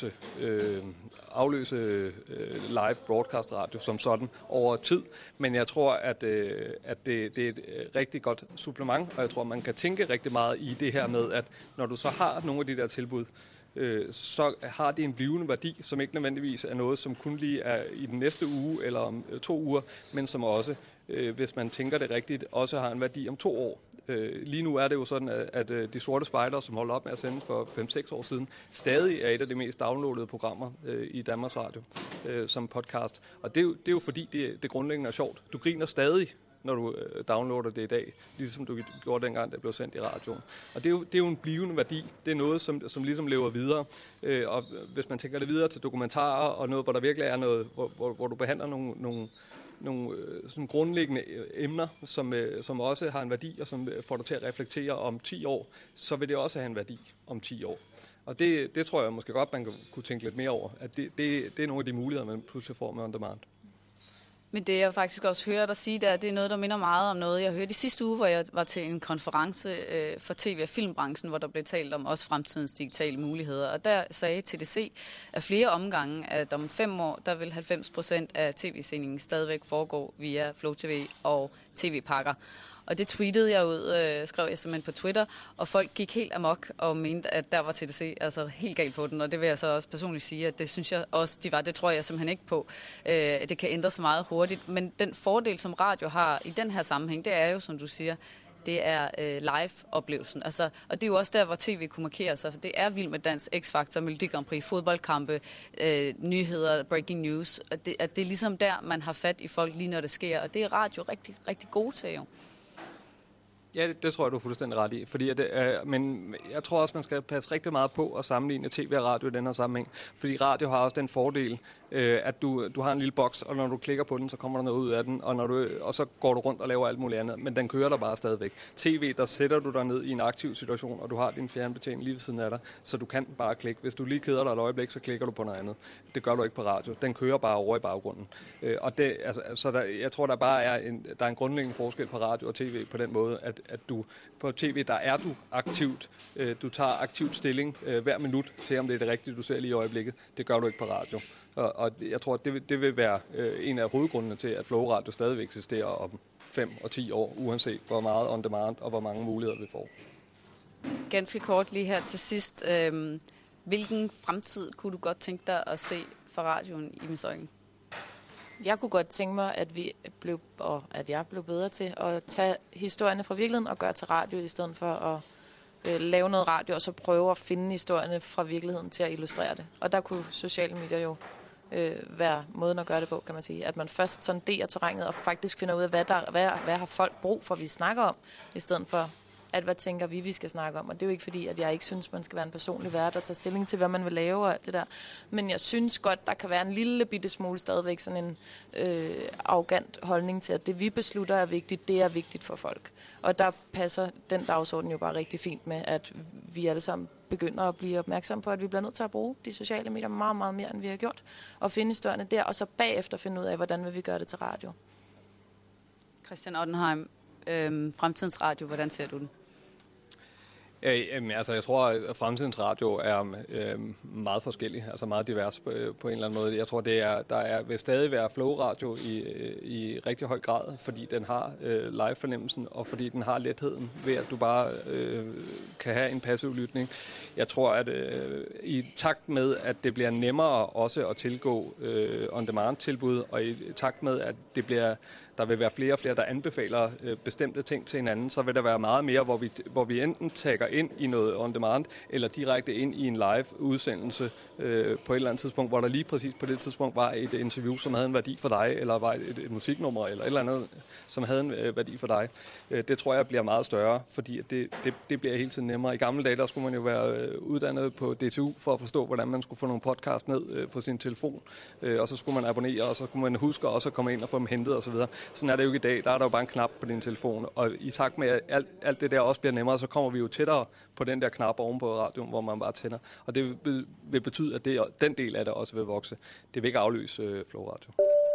afløse live broadcast radio som sådan over tid. Men jeg tror, at det er et rigtig godt supplement, og jeg tror, man kan tænke rigtig meget i det her med, at når du så har nogle af de der tilbud, så har det en blivende værdi, som ikke nødvendigvis er noget, som kun lige er i den næste uge eller om 2 uger, men som også, hvis man tænker det rigtigt, også har en værdi om 2 år. Lige nu er det jo sådan, at De Sorte Spejdere, som holdt op med at sende for 5-6 år siden, stadig er et af de mest downloadede programmer i Danmarks Radio som podcast. Og det er jo fordi, det grundlæggende er sjovt. Du griner stadig, når du downloader det i dag, ligesom du gjorde dengang, det blev sendt i radioen. Og det er jo en blivende værdi. Det er noget, som ligesom lever videre. Og hvis man tænker det videre til dokumentarer, og noget, hvor der virkelig er noget, hvor du behandler nogle sådan grundlæggende emner, som også har en værdi, og som får dig til at reflektere om 10 år, så vil det også have en værdi om 10 år. Og det tror jeg måske godt, man kunne tænke lidt mere over. At det er nogle af de muligheder, man pludselig får med On Demand. Men det jeg faktisk også hører dig sige, det er noget, der minder meget om noget, jeg hørte i sidste uge, hvor jeg var til en konference for tv- og filmbranchen, hvor der blev talt om også fremtidens digitale muligheder. Og der sagde TDC af flere omgange, at om 5 år, der vil 90% af tv-sendingen stadigvæk foregå via Flow TV og tv-pakker. Og det tweetede jeg ud, skrev jeg simpelthen på Twitter, og folk gik helt amok og mente, at der var TDC altså helt galt på den. Og det vil jeg så også personligt sige, at det synes jeg også, de var. Det tror jeg simpelthen ikke på. Det kan ændre sig meget hurtigt. Men den fordel, som radio har i den her sammenhæng, det er jo, som du siger, det er live-oplevelsen. Altså, og det er jo også der, hvor tv kunne markere sig. For det er Vild med Dans, X-Factor, Melodi Grand Prix, fodboldkampe, nyheder, breaking news. At det er ligesom der, man har fat i folk lige når det sker. Og det er radio rigtig, rigtig gode til jo. Ja, det tror jeg, du er fuldstændig ret i. Fordi men jeg tror også, man skal passe rigtig meget på at sammenligne tv og radio i den her sammenhæng. Fordi radio har også den fordel, at du har en lille boks, og når du klikker på den, så kommer der noget ud af den, og så går du rundt og laver alt muligt andet. Men den kører der bare stadigvæk. TV, der sætter du dig ned i en aktiv situation, og du har din fjernbetjening lige ved siden af dig, så du kan bare klikke. Hvis du lige keder dig et øjeblik, så klikker du på noget andet. Det gør du ikke på radio. Den kører bare over i baggrunden. Jeg tror, der bare er en grundlæggende forskel på radio og tv på den måde, at du på tv, der er du aktivt. Du tager aktivt stilling hver minut til, om det er det rigtige, du ser lige i øjeblikket. Det gør du ikke på radio. Og jeg tror, at det vil være en af hovedgrundene til, at Flow Radio stadigvæk eksisterer om 5 og 10 år, uanset hvor meget on demand og hvor mange muligheder vi får. ganske kort lige her til sidst. Hvilken fremtid kunne du godt tænke dig at se for radioen i Misøjlen? Jeg kunne godt tænke mig, at jeg blev bedre til at tage historierne fra virkeligheden og gøre til radio, i stedet for at lave noget radio, og så prøve at finde historierne fra virkeligheden til at illustrere det. Og der kunne sociale medier jo være måden at gøre det på, kan man sige. At man først sonderer terrænet og faktisk finder ud af, hvad har folk brug for, vi snakker om, i stedet for at hvad tænker vi skal snakke om. Og det er jo ikke fordi, at jeg ikke synes, man skal være en personlig vært og tage stilling til, hvad man vil lave og alt det der. Men jeg synes godt, der kan være en lille bitte smule stadigvæk sådan en arrogant holdning til, at det vi beslutter er vigtigt, det er vigtigt for folk. Og der passer den dagsorden jo bare rigtig fint med, at vi alle sammen begynder at blive opmærksomme på, at vi bliver nødt til at bruge de sociale medier meget, meget mere, end vi har gjort. Og finde historierne der, og så bagefter finde ud af, hvordan vil vi gøre det til radio. Christian Ottenheim, fremtidens radio, hvordan ser du den? Altså, jeg tror, at fremtidens radio er meget forskellig, altså meget divers på en eller anden måde. Jeg tror, vil stadig være flow-radio i rigtig høj grad, fordi den har live-fornemmelsen, og fordi den har letheden ved, at du bare kan have en passiv lytning. Jeg tror, at i takt med, at det bliver nemmere også at tilgå on-demand-tilbud, og i takt med, at der vil være flere og flere, der anbefaler bestemte ting til hinanden, så vil der være meget mere, hvor vi enten tagger ind i noget on-demand, eller direkte ind i en live-udsendelse på et eller andet tidspunkt, hvor der lige præcis på det tidspunkt var et interview, som havde en værdi for dig, eller var et musiknummer, eller et eller andet, som havde en værdi for dig. Det tror jeg bliver meget større, fordi det bliver hele tiden nemmere. I gamle dage, der skulle man jo være uddannet på DTU for at forstå, hvordan man skulle få nogle podcast ned på sin telefon, og så skulle man abonnere, og så kunne man huske også at komme ind og få dem hentet osv. Sådan er det jo ikke i dag. Der er der jo bare en knap på din telefon, og i takt med, at alt det der også bliver nemmere, så kommer vi jo tættere på den der knap oven på radioen, hvor man bare tænder. Og det vil betyde, at den del af det også vil vokse. Det vil ikke afløse Flow Radio.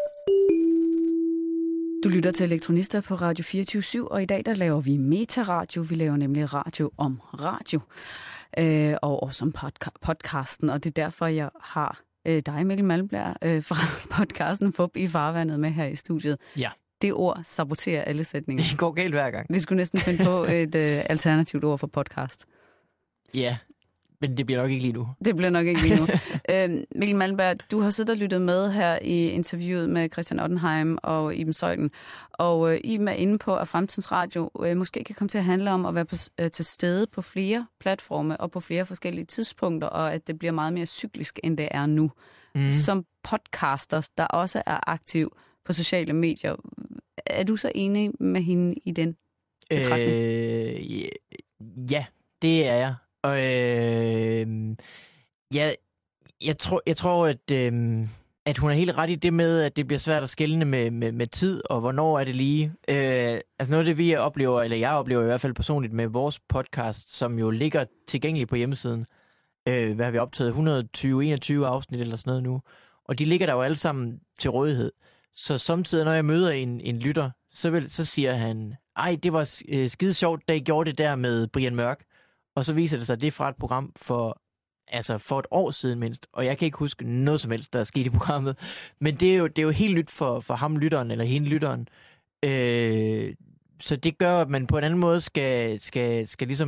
Du lytter til Elektronister på Radio 24/7, og i dag der laver vi metaradio. Vi laver nemlig radio om radio, og også om podcasten, og det er derfor, jeg har dig, Mikkel Malmberg, fra podcasten Fup i farvandet med her i studiet. Ja. Det ord saboterer alle sætninger. Det går galt hver gang. Vi skulle næsten finde på et alternativt ord for podcast. Ja, men det bliver nok ikke lige nu. Det bliver nok ikke lige nu. Mikkel Malmberg, du har siddet og lyttet med her i interviewet med Christian Ottenheim og Iben Zeuthen. Og Iben er inde på, at fremtidens radio måske kan komme til at handle om at være til stede på flere platforme og på flere forskellige tidspunkter, og at det bliver meget mere cyklisk, end det er nu. Som podcaster, der også er aktiv på sociale medier. Er du så enig med hende i den betragtning? Ja, det er jeg. Og jeg tror, at hun er helt ret i det med, at det bliver svært at skelne med tid, og hvornår er det lige. Altså noget af det, jeg oplever i hvert fald personligt med vores podcast, som jo ligger tilgængeligt på hjemmesiden. Hvad har vi optaget? 121 afsnit eller sådan noget nu. Og de ligger der jo alle sammen til rådighed. Så samtidig, når jeg møder en lytter, så siger han, ej, det var skide sjovt, da I gjorde det der med Brian Mørk. Og så viser det sig, at det er fra et program for et år siden mindst. Og jeg kan ikke huske noget som helst, der er sket i programmet. Men det er jo helt nyt for ham lytteren, eller hende lytteren. Så det gør, at man på en anden måde skal ligesom...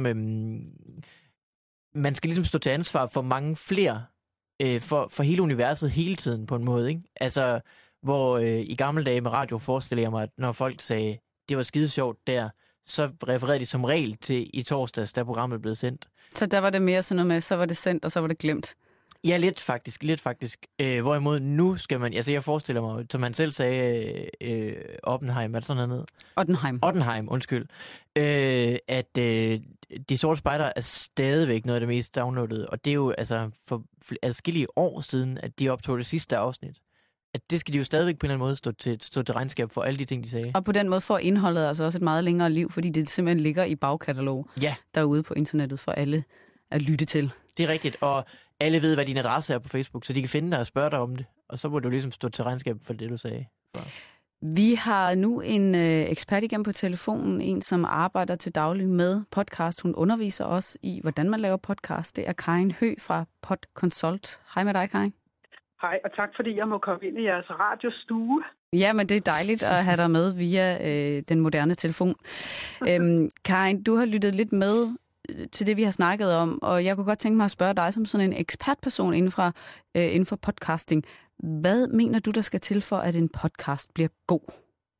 man skal ligesom stå til ansvar for mange flere, for hele universet hele tiden på en måde, ikke? Altså, hvor i gamle dage med radio forestiller jeg mig, at når folk sagde, det var skide sjovt der, så refererede de som regel til i torsdags, da programmet blev sendt. Så der var det mere sådan noget med, så var det sendt, og så var det glemt? Ja, lidt faktisk. Hvorimod nu skal man, altså jeg forestiller mig, som han selv sagde, Oppenheim, er det sådan noget? Ottenheim, undskyld. At De Sorte Spejder er stadigvæk noget af det mest downloadede, og det er jo altså for adskillige år siden, at de optog det sidste afsnit. At det skal de jo stadigvæk på en eller anden måde stå til regnskab for alle de ting, de sagde. Og på den måde får indholdet altså også et meget længere liv, fordi det simpelthen ligger i bagkatalog derude på internettet for alle at lytte til. Det er rigtigt, og alle ved, hvad din adresse er på Facebook, så de kan finde dig og spørge dig om det. Og så må du ligesom stå til regnskab for det, du sagde. Vi har nu en ekspert igennem på telefonen, en som arbejder til daglig med podcast. Hun underviser os i, hvordan man laver podcast. Det er Karin Høgh fra PodConsult. Hej med dig, Karin. Hej, og tak fordi jeg må komme ind i jeres radiostue. Ja, men det er dejligt at have dig med via den moderne telefon. Karin, du har lyttet lidt med til det, vi har snakket om, og jeg kunne godt tænke mig at spørge dig som sådan en ekspertperson inden for podcasting. Hvad mener du, der skal til for, at en podcast bliver god?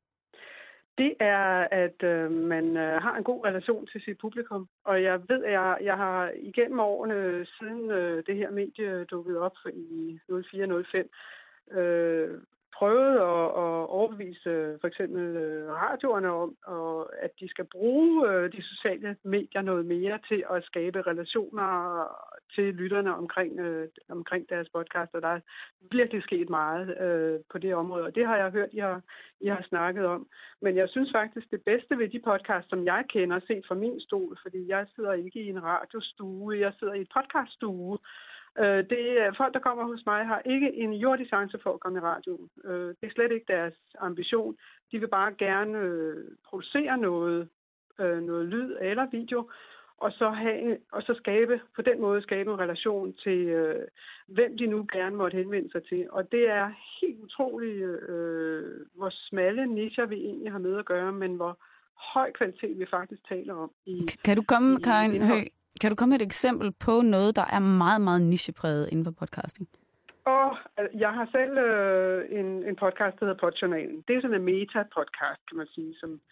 Det er, at man har en god relation til sit publikum. Og jeg ved, at jeg har igennem årene, siden det her medie dukkede op i 04-05, prøvet at overbevise for eksempel radioerne om, at de skal bruge de sociale medier noget mere til at skabe relationer til lytterne omkring deres podcast. Og der er virkelig sket meget på det område, og det har jeg hørt, I har snakket om. Men jeg synes faktisk, det bedste ved de podcasts, som jeg kender, set fra min stol, fordi jeg sidder ikke i en radiostue, jeg sidder i et podcaststue. Folk, der kommer hos mig, har ikke en jordisk chance for at komme i radioen. Det er slet ikke deres ambition. De vil bare gerne producere noget lyd eller video, og så på den måde skabe en relation til, hvem de nu gerne måtte henvende sig til. Og det er helt utroligt, hvor smalle nicher vi egentlig har med at gøre, men hvor høj kvalitet vi faktisk taler om. Kan du komme, Karin Høegh? Kan du komme med et eksempel på noget, der er meget, meget nichepræget inden for podcasting? Jeg har selv en podcast, der hedder Podjournalen. Det er sådan en meta-podcast, kan man sige.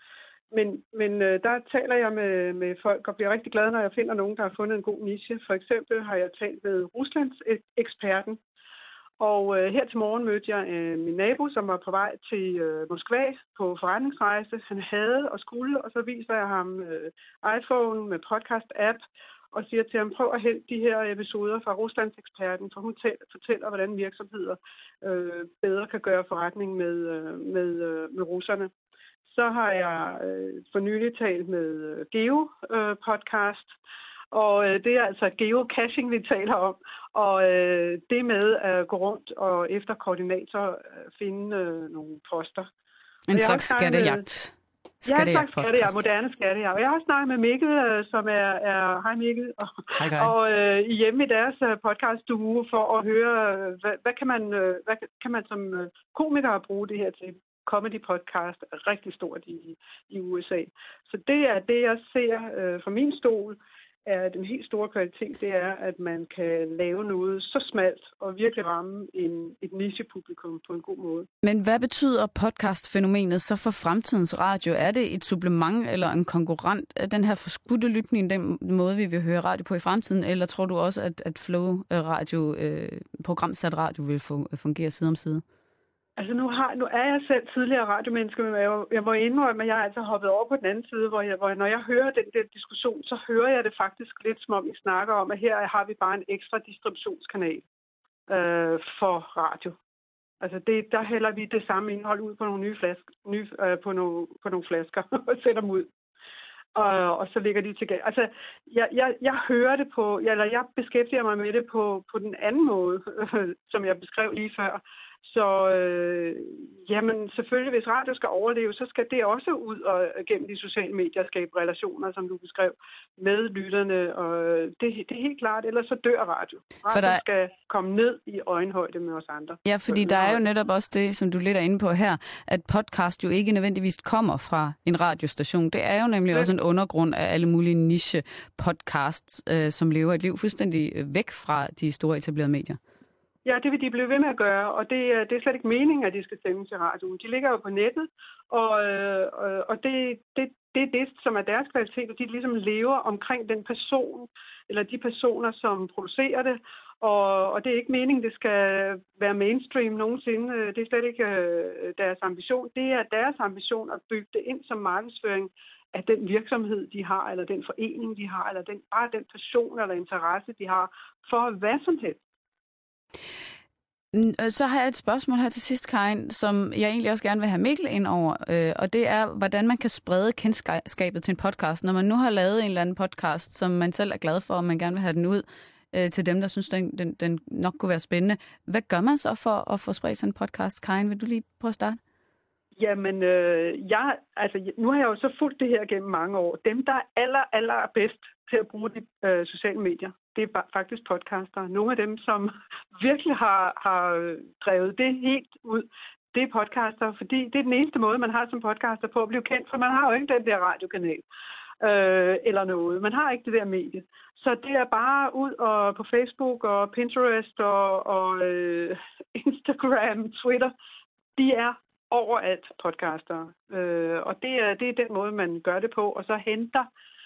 Men der taler jeg med folk og bliver rigtig glad, når jeg finder nogen, der har fundet en god niche. For eksempel har jeg talt med Ruslands eksperten. Og her til morgen mødte jeg min nabo, som var på vej til Moskva på forretningsrejse. Han havde og skulle, og så viser jeg ham iPhone med podcast-app og siger til ham, prøv at hente de her episoder fra Ruslands eksperten, for hun fortæller, hvordan virksomheder bedre kan gøre forretning med russerne. Så har jeg for nylig talt med Geo podcast, og det er altså geocaching, vi taler om. Og det med at gå rundt og efter koordinator finde nogle poster. En slags skattejagt. Skattejagt, moderne skattejagt. Og jeg har også snakket med Mikkel, som er hej Mikkel, og hjemme i deres podcaststue for at høre, hvad kan man som komiker bruge det her til. Comedy podcast er rigtig stort i USA. Så det er det, jeg ser fra min stol, er den helt store kvalitet, det er, at man kan lave noget så smalt og virkelig ramme et nichepublikum på en god måde. Men hvad betyder podcastfænomenet så for fremtidens radio? Er det et supplement eller en konkurrent af den her forskudte lytning, den måde, vi vil høre radio på i fremtiden? Eller tror du også, at Flow Radio, programsat radio, vil fungere side om side? Altså nu er jeg selv tidligere radiomenneske, men jeg må indrømme, at jeg er altså hoppet over på den anden side, hvor når jeg hører den der diskussion, så hører jeg det faktisk lidt som om I snakker om, at her har vi bare en ekstra distributionskanal for radio. Altså der hælder vi det samme indhold ud på nogle nye flasker, på nogle flasker og sætter dem ud. Og så ligger de tilgængelige. Altså, jeg hører det jeg beskæftiger mig med det på den anden måde, som jeg beskrev lige før. Så jamen selvfølgelig, hvis radio skal overleve, så skal det også ud og gennem de sociale medier skabe relationer, som du beskrev, med lytterne. Og det er helt klart, ellers så dør radio. Radio skal komme ned i øjenhøjde med os andre. Ja, fordi der er jo netop også det, som du lidt er inde på her, at podcast jo ikke nødvendigvis kommer fra en radiostation. Det er jo nemlig også en undergrund af alle mulige niche-podcasts, som lever et liv fuldstændig væk fra de store etablerede medier. Ja, det vil de blive ved med at gøre, og det er slet ikke meningen, at de skal sendes til radioen. De ligger jo på nettet, og det er det, som er deres kvalitet, og de ligesom lever omkring den person, eller de personer, som producerer det, og det er ikke meningen, det skal være mainstream nogensinde. Det er slet ikke deres ambition. Det er deres ambition at bygge det ind som markedsføring af den virksomhed, de har, eller den forening, de har, eller bare den passion eller interesse, de har, for hvad som helst. Så har jeg et spørgsmål her til sidst, Karin, som jeg egentlig også gerne vil have Mikkel ind over, og det er, hvordan man kan sprede kendskabet til en podcast. Når man nu har lavet en eller anden podcast, som man selv er glad for, og man gerne vil have den ud til dem, der synes, den nok kunne være spændende. Hvad gør man så for at få spredt sådan en podcast? Karin, vil du lige prøve at starte? Jamen, nu har jeg jo så fulgt det her gennem mange år. Dem, der er aller bedst til at bruge de sociale medier, det er faktisk podcaster. Nogle af dem, som virkelig har drevet det helt ud, det er podcaster, fordi det er den eneste måde, man har som podcaster på at blive kendt, for man har jo ikke den der radiokanal. eller noget. Man har ikke det der medie. Så det er bare ud og på Facebook og Pinterest og Instagram, Twitter. De er overalt podcaster. Og det er den måde, man gør det på. Og så henter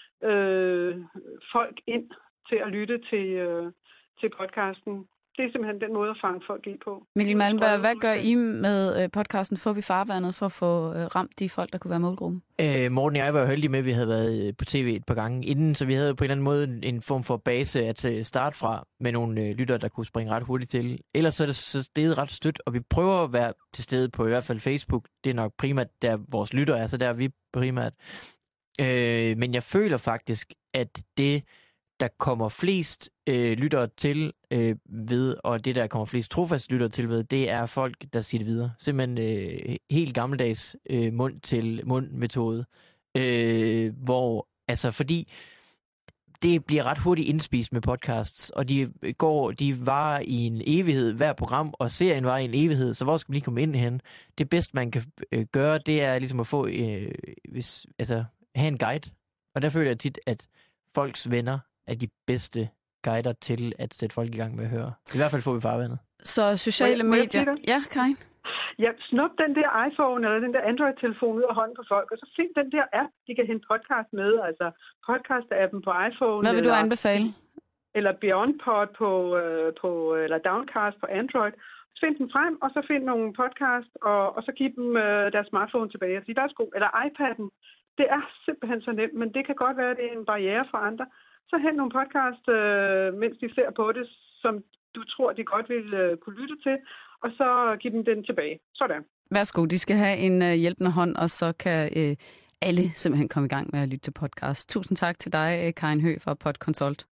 folk ind til at lytte til podcasten. Det er simpelthen den måde at fange folk ind på. Mikkel Malmberg, hvad gør I med podcasten Fup i farvandet for at få ramt de folk, der kunne være målgruppen? Morten og jeg var jo heldige med, at vi havde været på tv et par gange inden, så vi havde på en eller anden måde en form for base at starte fra med nogle lyttere, der kunne springe ret hurtigt til. Ellers så er det steget ret stødt, og vi prøver at være til stede på i hvert fald Facebook. Det er nok primært der vores lyttere er, så der er vi primært. Men jeg føler faktisk, at det der kommer flest lyttere til ved, og det der kommer flest trofaste lyttere til ved, det er folk, der siger det videre. Simpelthen helt gammeldags mund-til-mund-metode. Hvor, altså fordi det bliver ret hurtigt indspist med podcasts, og de varer i en evighed, hver program, og serien varer i en evighed, så hvor skal man lige komme ind hen? Det bedste, man kan gøre, det er ligesom at få, have en guide. Og der føler jeg tit, at folks venner er de bedste guider til at sætte folk i gang med at høre. I hvert fald får vi farvandet. Så sociale medier... Ja, Karin? Ja, snup den der iPhone eller den der Android-telefon ud af hånden på folk, og så find den der app, de kan hente podcast med. Altså podcast-appen på iPhone. Hvad vil du anbefale? Eller BeyondPod eller Downcast på Android. Så find den frem, og så find nogle podcast, og så giv dem deres smartphone tilbage og sige, værsgo. Eller iPad'en. Det er simpelthen så nemt, men det kan godt være, at det er en barriere for andre. Så hent nogle podcast, mens de ser på det, som du tror, de godt vil kunne lytte til, og så giv dem den tilbage. Sådan. Værsgo, de skal have en hjælpende hånd, og så kan alle simpelthen komme i gang med at lytte til podcast. Tusind tak til dig, Karin Høgh fra PodConsult.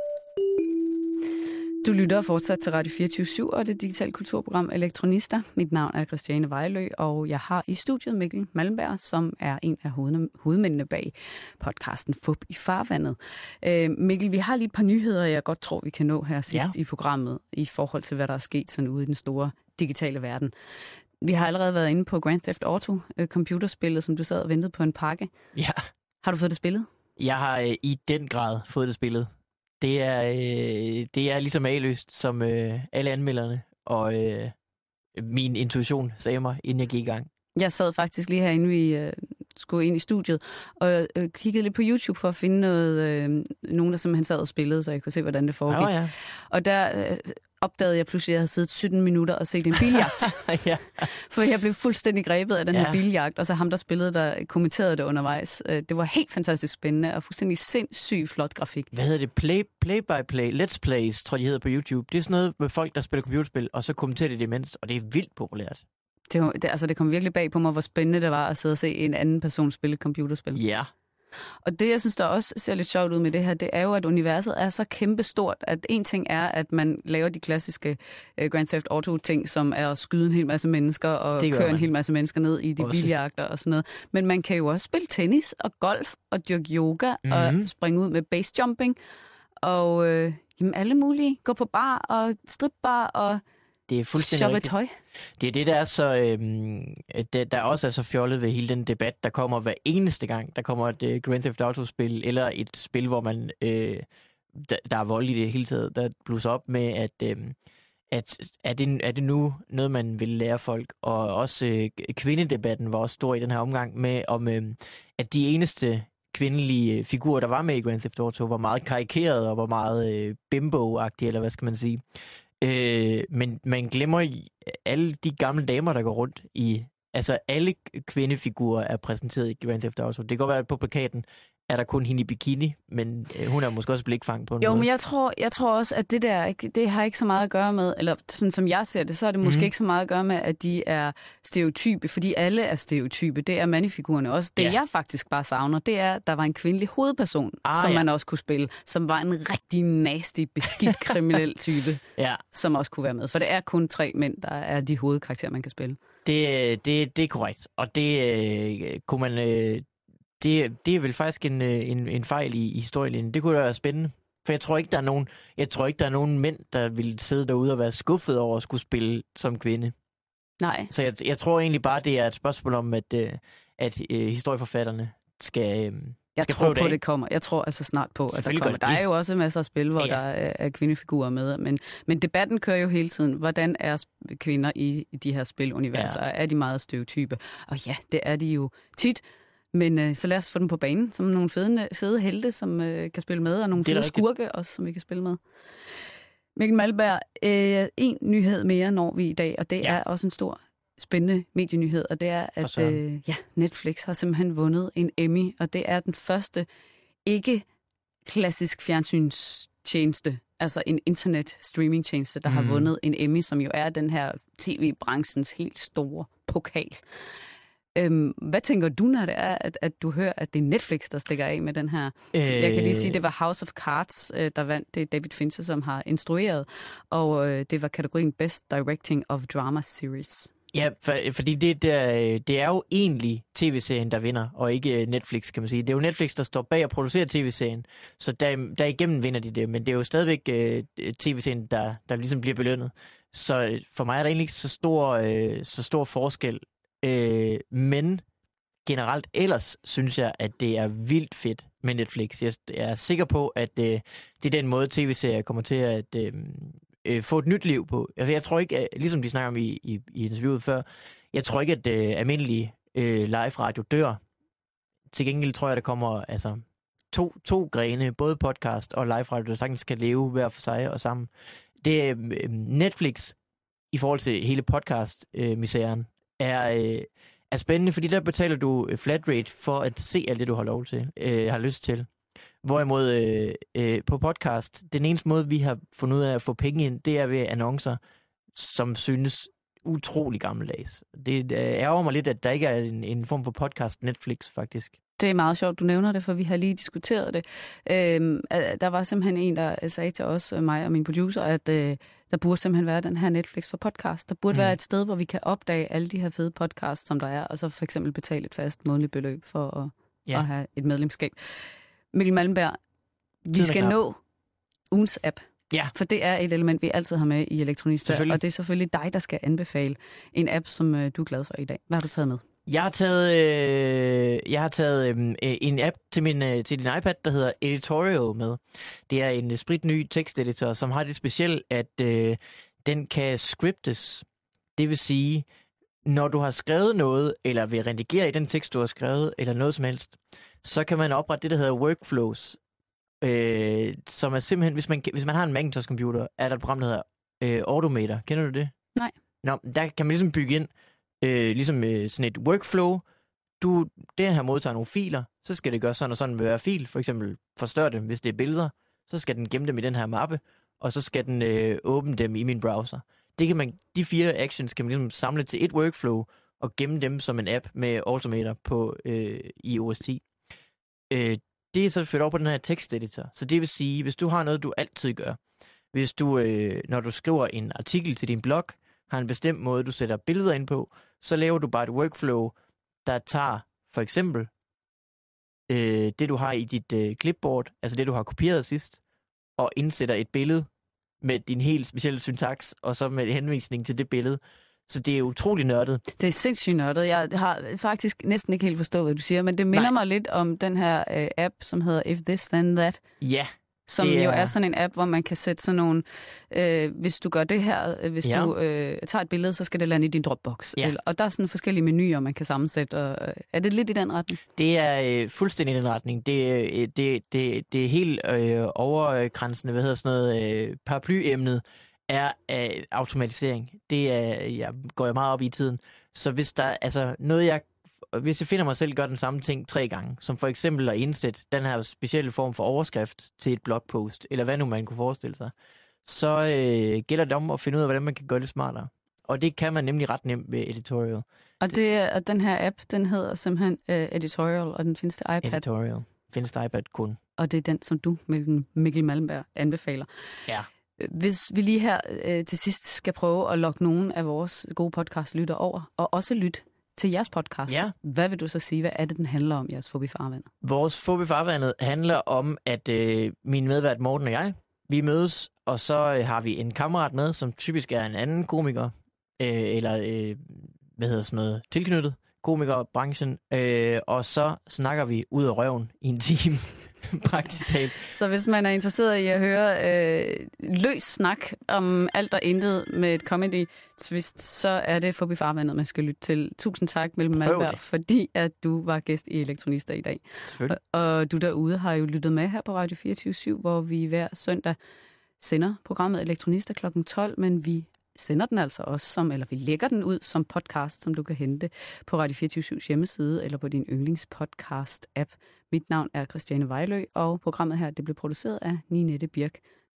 Du lytter fortsat til Radio 24/7 og det digitale kulturprogram Elektronista. Mit navn er Christiane Vejlø, og jeg har i studiet Mikkel Malmberg, som er en af hovedmændene bag podcasten Fup i farvandet. Mikkel, vi har lige et par nyheder, jeg godt tror, vi kan nå her sidst i programmet, i forhold til, hvad der er sket sådan ude i den store digitale verden. Vi har allerede været inde på Grand Theft Auto, computerspillet, som du sad og ventede på en pakke. Ja. Har du fået det spillet? Jeg har i den grad fået det spillet. Det er ligesom A-løst som alle anmelderne, og min intuition sagde mig, inden jeg gik i gang. Jeg sad faktisk lige herinde, vi skulle ind i studiet, og kiggede lidt på YouTube for at finde nogen, der simpelthen sad og spillede, så jeg kunne se, hvordan det foregik. Ja. Og der opdagede jeg pludselig, at jeg havde siddet 17 minutter og set en biljagt. Ja. For jeg blev fuldstændig grebet af den her biljagt, og så ham, der spillede, der kommenterede det undervejs. Det var helt fantastisk spændende, og fuldstændig sindssygt flot grafik. Hvad hedder det? Play-by-play, let's plays, tror jeg, de hedder på YouTube. Det er sådan noget med folk, der spiller computerspil, og så kommenterer de det imens, og det er vildt populært. Det kom virkelig bag på mig, hvor spændende det var at sidde og se en anden person spille computerspil. Ja. Og det, jeg synes, der også ser lidt sjovt ud med det her, det er jo, at universet er så kæmpestort, at en ting er, at man laver de klassiske Grand Theft Auto-ting, som er at skyde en hel masse mennesker og køre en hel masse mennesker ned i de biljagter og sådan noget. Men man kan jo også spille tennis og golf og dyrke yoga og springe ud med basejumping og alle mulige. Gå på bar og stripbar og det er fuldstændig shoppe rigtigt. tøj. Det er det, der er så der også er så fjollet ved hele den debat, der kommer hver eneste gang, der kommer et Grand Theft Auto-spil, eller et spil, hvor man der er vold i det hele taget, der blusser op med, at er det nu noget, man vil lære folk? Og også kvindedebatten var også stor i den her omgang med, at de eneste kvindelige figurer, der var med i Grand Theft Auto, var meget karikerede og var meget bimbo-agtige, eller hvad skal man sige. Men man glemmer alle de gamle damer, der går rundt i... Altså, alle kvindefigurer er præsenteret i Grand Theft Auto. Det kan godt være, at på plakaten er der kun hende i bikini, men hun er måske også blikfang på en måde. Jo, men jeg tror også, at det har ikke så meget at gøre med, eller sådan som jeg ser det, så er det måske ikke så meget at gøre med, at de er stereotype, fordi alle er stereotype. Det er mandefigurerne også. Det jeg faktisk bare savner, det er, at der var en kvindelig hovedperson, som man også kunne spille, som var en rigtig nasty, beskidt kriminel type, som også kunne være med. For det er kun 3 mænd, der er de hovedkarakterer, man kan spille. Det er korrekt, og det kunne man... Det er vel faktisk en fejl i historien. Det kunne da være spændende. For jeg tror ikke, der er nogen mænd, der ville sidde derude og være skuffet over at skulle spille som kvinde. Nej. Så jeg tror egentlig bare, det er et spørgsmål om, at historieforfatterne skal Jeg tror på, det kommer. Jeg tror altså snart på, at der kommer. Der er jo også masser af spil, hvor der er kvindefigurer med, men debatten kører jo hele tiden. Hvordan er kvinder i de her spiluniverser? Ja. Er de meget stereotype? Og ja, det er de jo tit. Men så lad os få dem på banen, som nogle fede helte, som kan spille med, og nogle fede skurke også, som vi kan spille med. Mikkel Malmberg, en nyhed mere når vi i dag, og det er også en stor spændende medienyhed, og det er, at Netflix har simpelthen vundet en Emmy, og det er den første ikke-klassisk fjernsynstjeneste, altså en internet-streamingtjeneste, der har vundet en Emmy, som jo er den her tv-branchens helt store pokal. Hvad tænker du, når det er, at du hører, at det er Netflix, der stikker af med den her? Jeg kan lige sige, det var House of Cards, der vandt. Det er David Fincher, som har instrueret, og det var kategorien Best Directing of Drama Series. Ja, fordi det er jo egentlig tv-serien, der vinder, og ikke Netflix, kan man sige. Det er jo Netflix, der står bag at producere tv-serien, så der igennem vinder de det, men det er jo stadigvæk tv-serien, der ligesom bliver belønnet. Så for mig er der egentlig ikke så stor forskel. Men generelt ellers synes jeg, at det er vildt fedt med Netflix. Jeg er sikker på, at det er den måde, tv-serier kommer til at få et nyt liv på. Altså, jeg tror ikke, ligesom de snakker om i interviewet før, jeg tror ikke, at almindelig live-radio dør. Til gengæld tror jeg, der kommer altså to grene, både podcast og live-radio, der sagtens kan leve hver for sig og sammen. Det er Netflix i forhold til hele podcast-misæren. Er spændende, fordi der betaler du flat rate for at se alt det, du har lyst til. Hvorimod på podcast, den eneste måde, vi har fundet ud af at få penge ind, det er ved annoncer, som synes utrolig gammeldags. Det ærger mig lidt, at der ikke er en form for podcast Netflix, faktisk. Det er meget sjovt, du nævner det, for vi har lige diskuteret det. Der var simpelthen en, der sagde til os, mig og min producer, at der burde simpelthen være den her Netflix for podcast. Der burde være et sted, hvor vi kan opdage alle de her fede podcasts, som der er, og så for eksempel betale et fast månedligt beløb for at have et medlemskab. Mikkel Malmberg, vi skal nå ugens app. Ja. For det er et element, vi altid har med i Elektronista, og det er selvfølgelig dig, der skal anbefale en app, som du er glad for i dag. Hvad har du taget med? Jeg har taget en app til din iPad, der hedder Editorial med. Det er en spritny teksteditor, som har det specielt, at den kan scriptes. Det vil sige, når du har skrevet noget, eller vil redigere i den tekst, du har skrevet, eller noget som helst, så kan man oprette det, der hedder workflows, som er simpelthen, hvis man har en Macintosh-computer, er der et program, der hedder Automator. Kender du det? Nej. Nå, der kan man ligesom bygge ind, ligesom sådan et workflow. Den her modtager nogle filer, så skal det gøre sådan og sådan med hver fil. For eksempel forstørre dem, hvis det er billeder, så skal den gemme dem i den her mappe, og så skal den åbne dem i min browser. De 4 actions kan man ligesom samle til et workflow, og gemme dem som en app med Automator på i OS 10. Det er så ført over på den her teksteditor. Så det vil sige, hvis du har noget, du altid gør, hvis du, når du skriver en artikel til din blog, har en bestemt måde, du sætter billeder ind på, så laver du bare et workflow, der tager for eksempel det, du har i dit clipboard, altså det, du har kopieret sidst, og indsætter et billede med din helt specielle syntaks, og så med henvisning til det billede. Så det er utrolig nørdet. Det er sindssygt nørdet. Jeg har faktisk næsten ikke helt forstået, hvad du siger, men det minder mig lidt om den her app, som hedder If This Then That. Ja. Som jo er sådan en app, hvor man kan sætte sådan nogle, hvis du gør det her, hvis du tager et billede, så skal det lande i din Dropbox. Ja. Og der er sådan forskellige menuer, man kan sammensætte. Og, er det lidt i den retning? Det er fuldstændig i den retning. Det er helt overgrænsende, paraplyemnet er automatisering. Det går jeg meget op i tiden. Så hvis der hvis jeg finder mig selv gør den samme ting 3 gange, som for eksempel at indsætte den her specielle form for overskrift til et blogpost, eller hvad nu man kunne forestille sig, så gælder det om at finde ud af, hvordan man kan gøre det smartere. Og det kan man nemlig ret nemt ved Editorial. Og den her app, den hedder simpelthen Editorial, og den findes til iPad. Editorial. Findes til iPad kun. Og det er den, som du, Mikkel Malmberg, anbefaler. Ja. Hvis vi lige her til sidst skal prøve at lokke nogle af vores gode podcast-lytter over, og også lytte til jeres podcast. Ja. Hvad vil du så sige? Hvad er det, den handler om, jeres Fup i Farvandet? Vores Fup i Farvandet handler om, at min medvært Morten og jeg, vi mødes, og så har vi en kammerat med, som typisk er en anden komiker, tilknyttet komikerbranchen, og så snakker vi ud af røven i en time. Praktisk talt. Så hvis man er interesseret i at høre løs snak om alt og intet med et comedy twist, så er det Forbi Farvandet, man skal lytte til. Tusind tak, Mellem Malmberg, fordi at du var gæst i Elektronister i dag. Og du derude har jo lyttet med her på Radio 24/7, hvor vi hver søndag sender programmet Elektronister kl. 12, men vi sender den altså også vi lægger den ud som podcast, som du kan hente på Radio 24/7's hjemmeside eller på din yndlingspodcast-app. Mit navn er Christiane Vejlø, og programmet her det blev produceret af Ninette Birk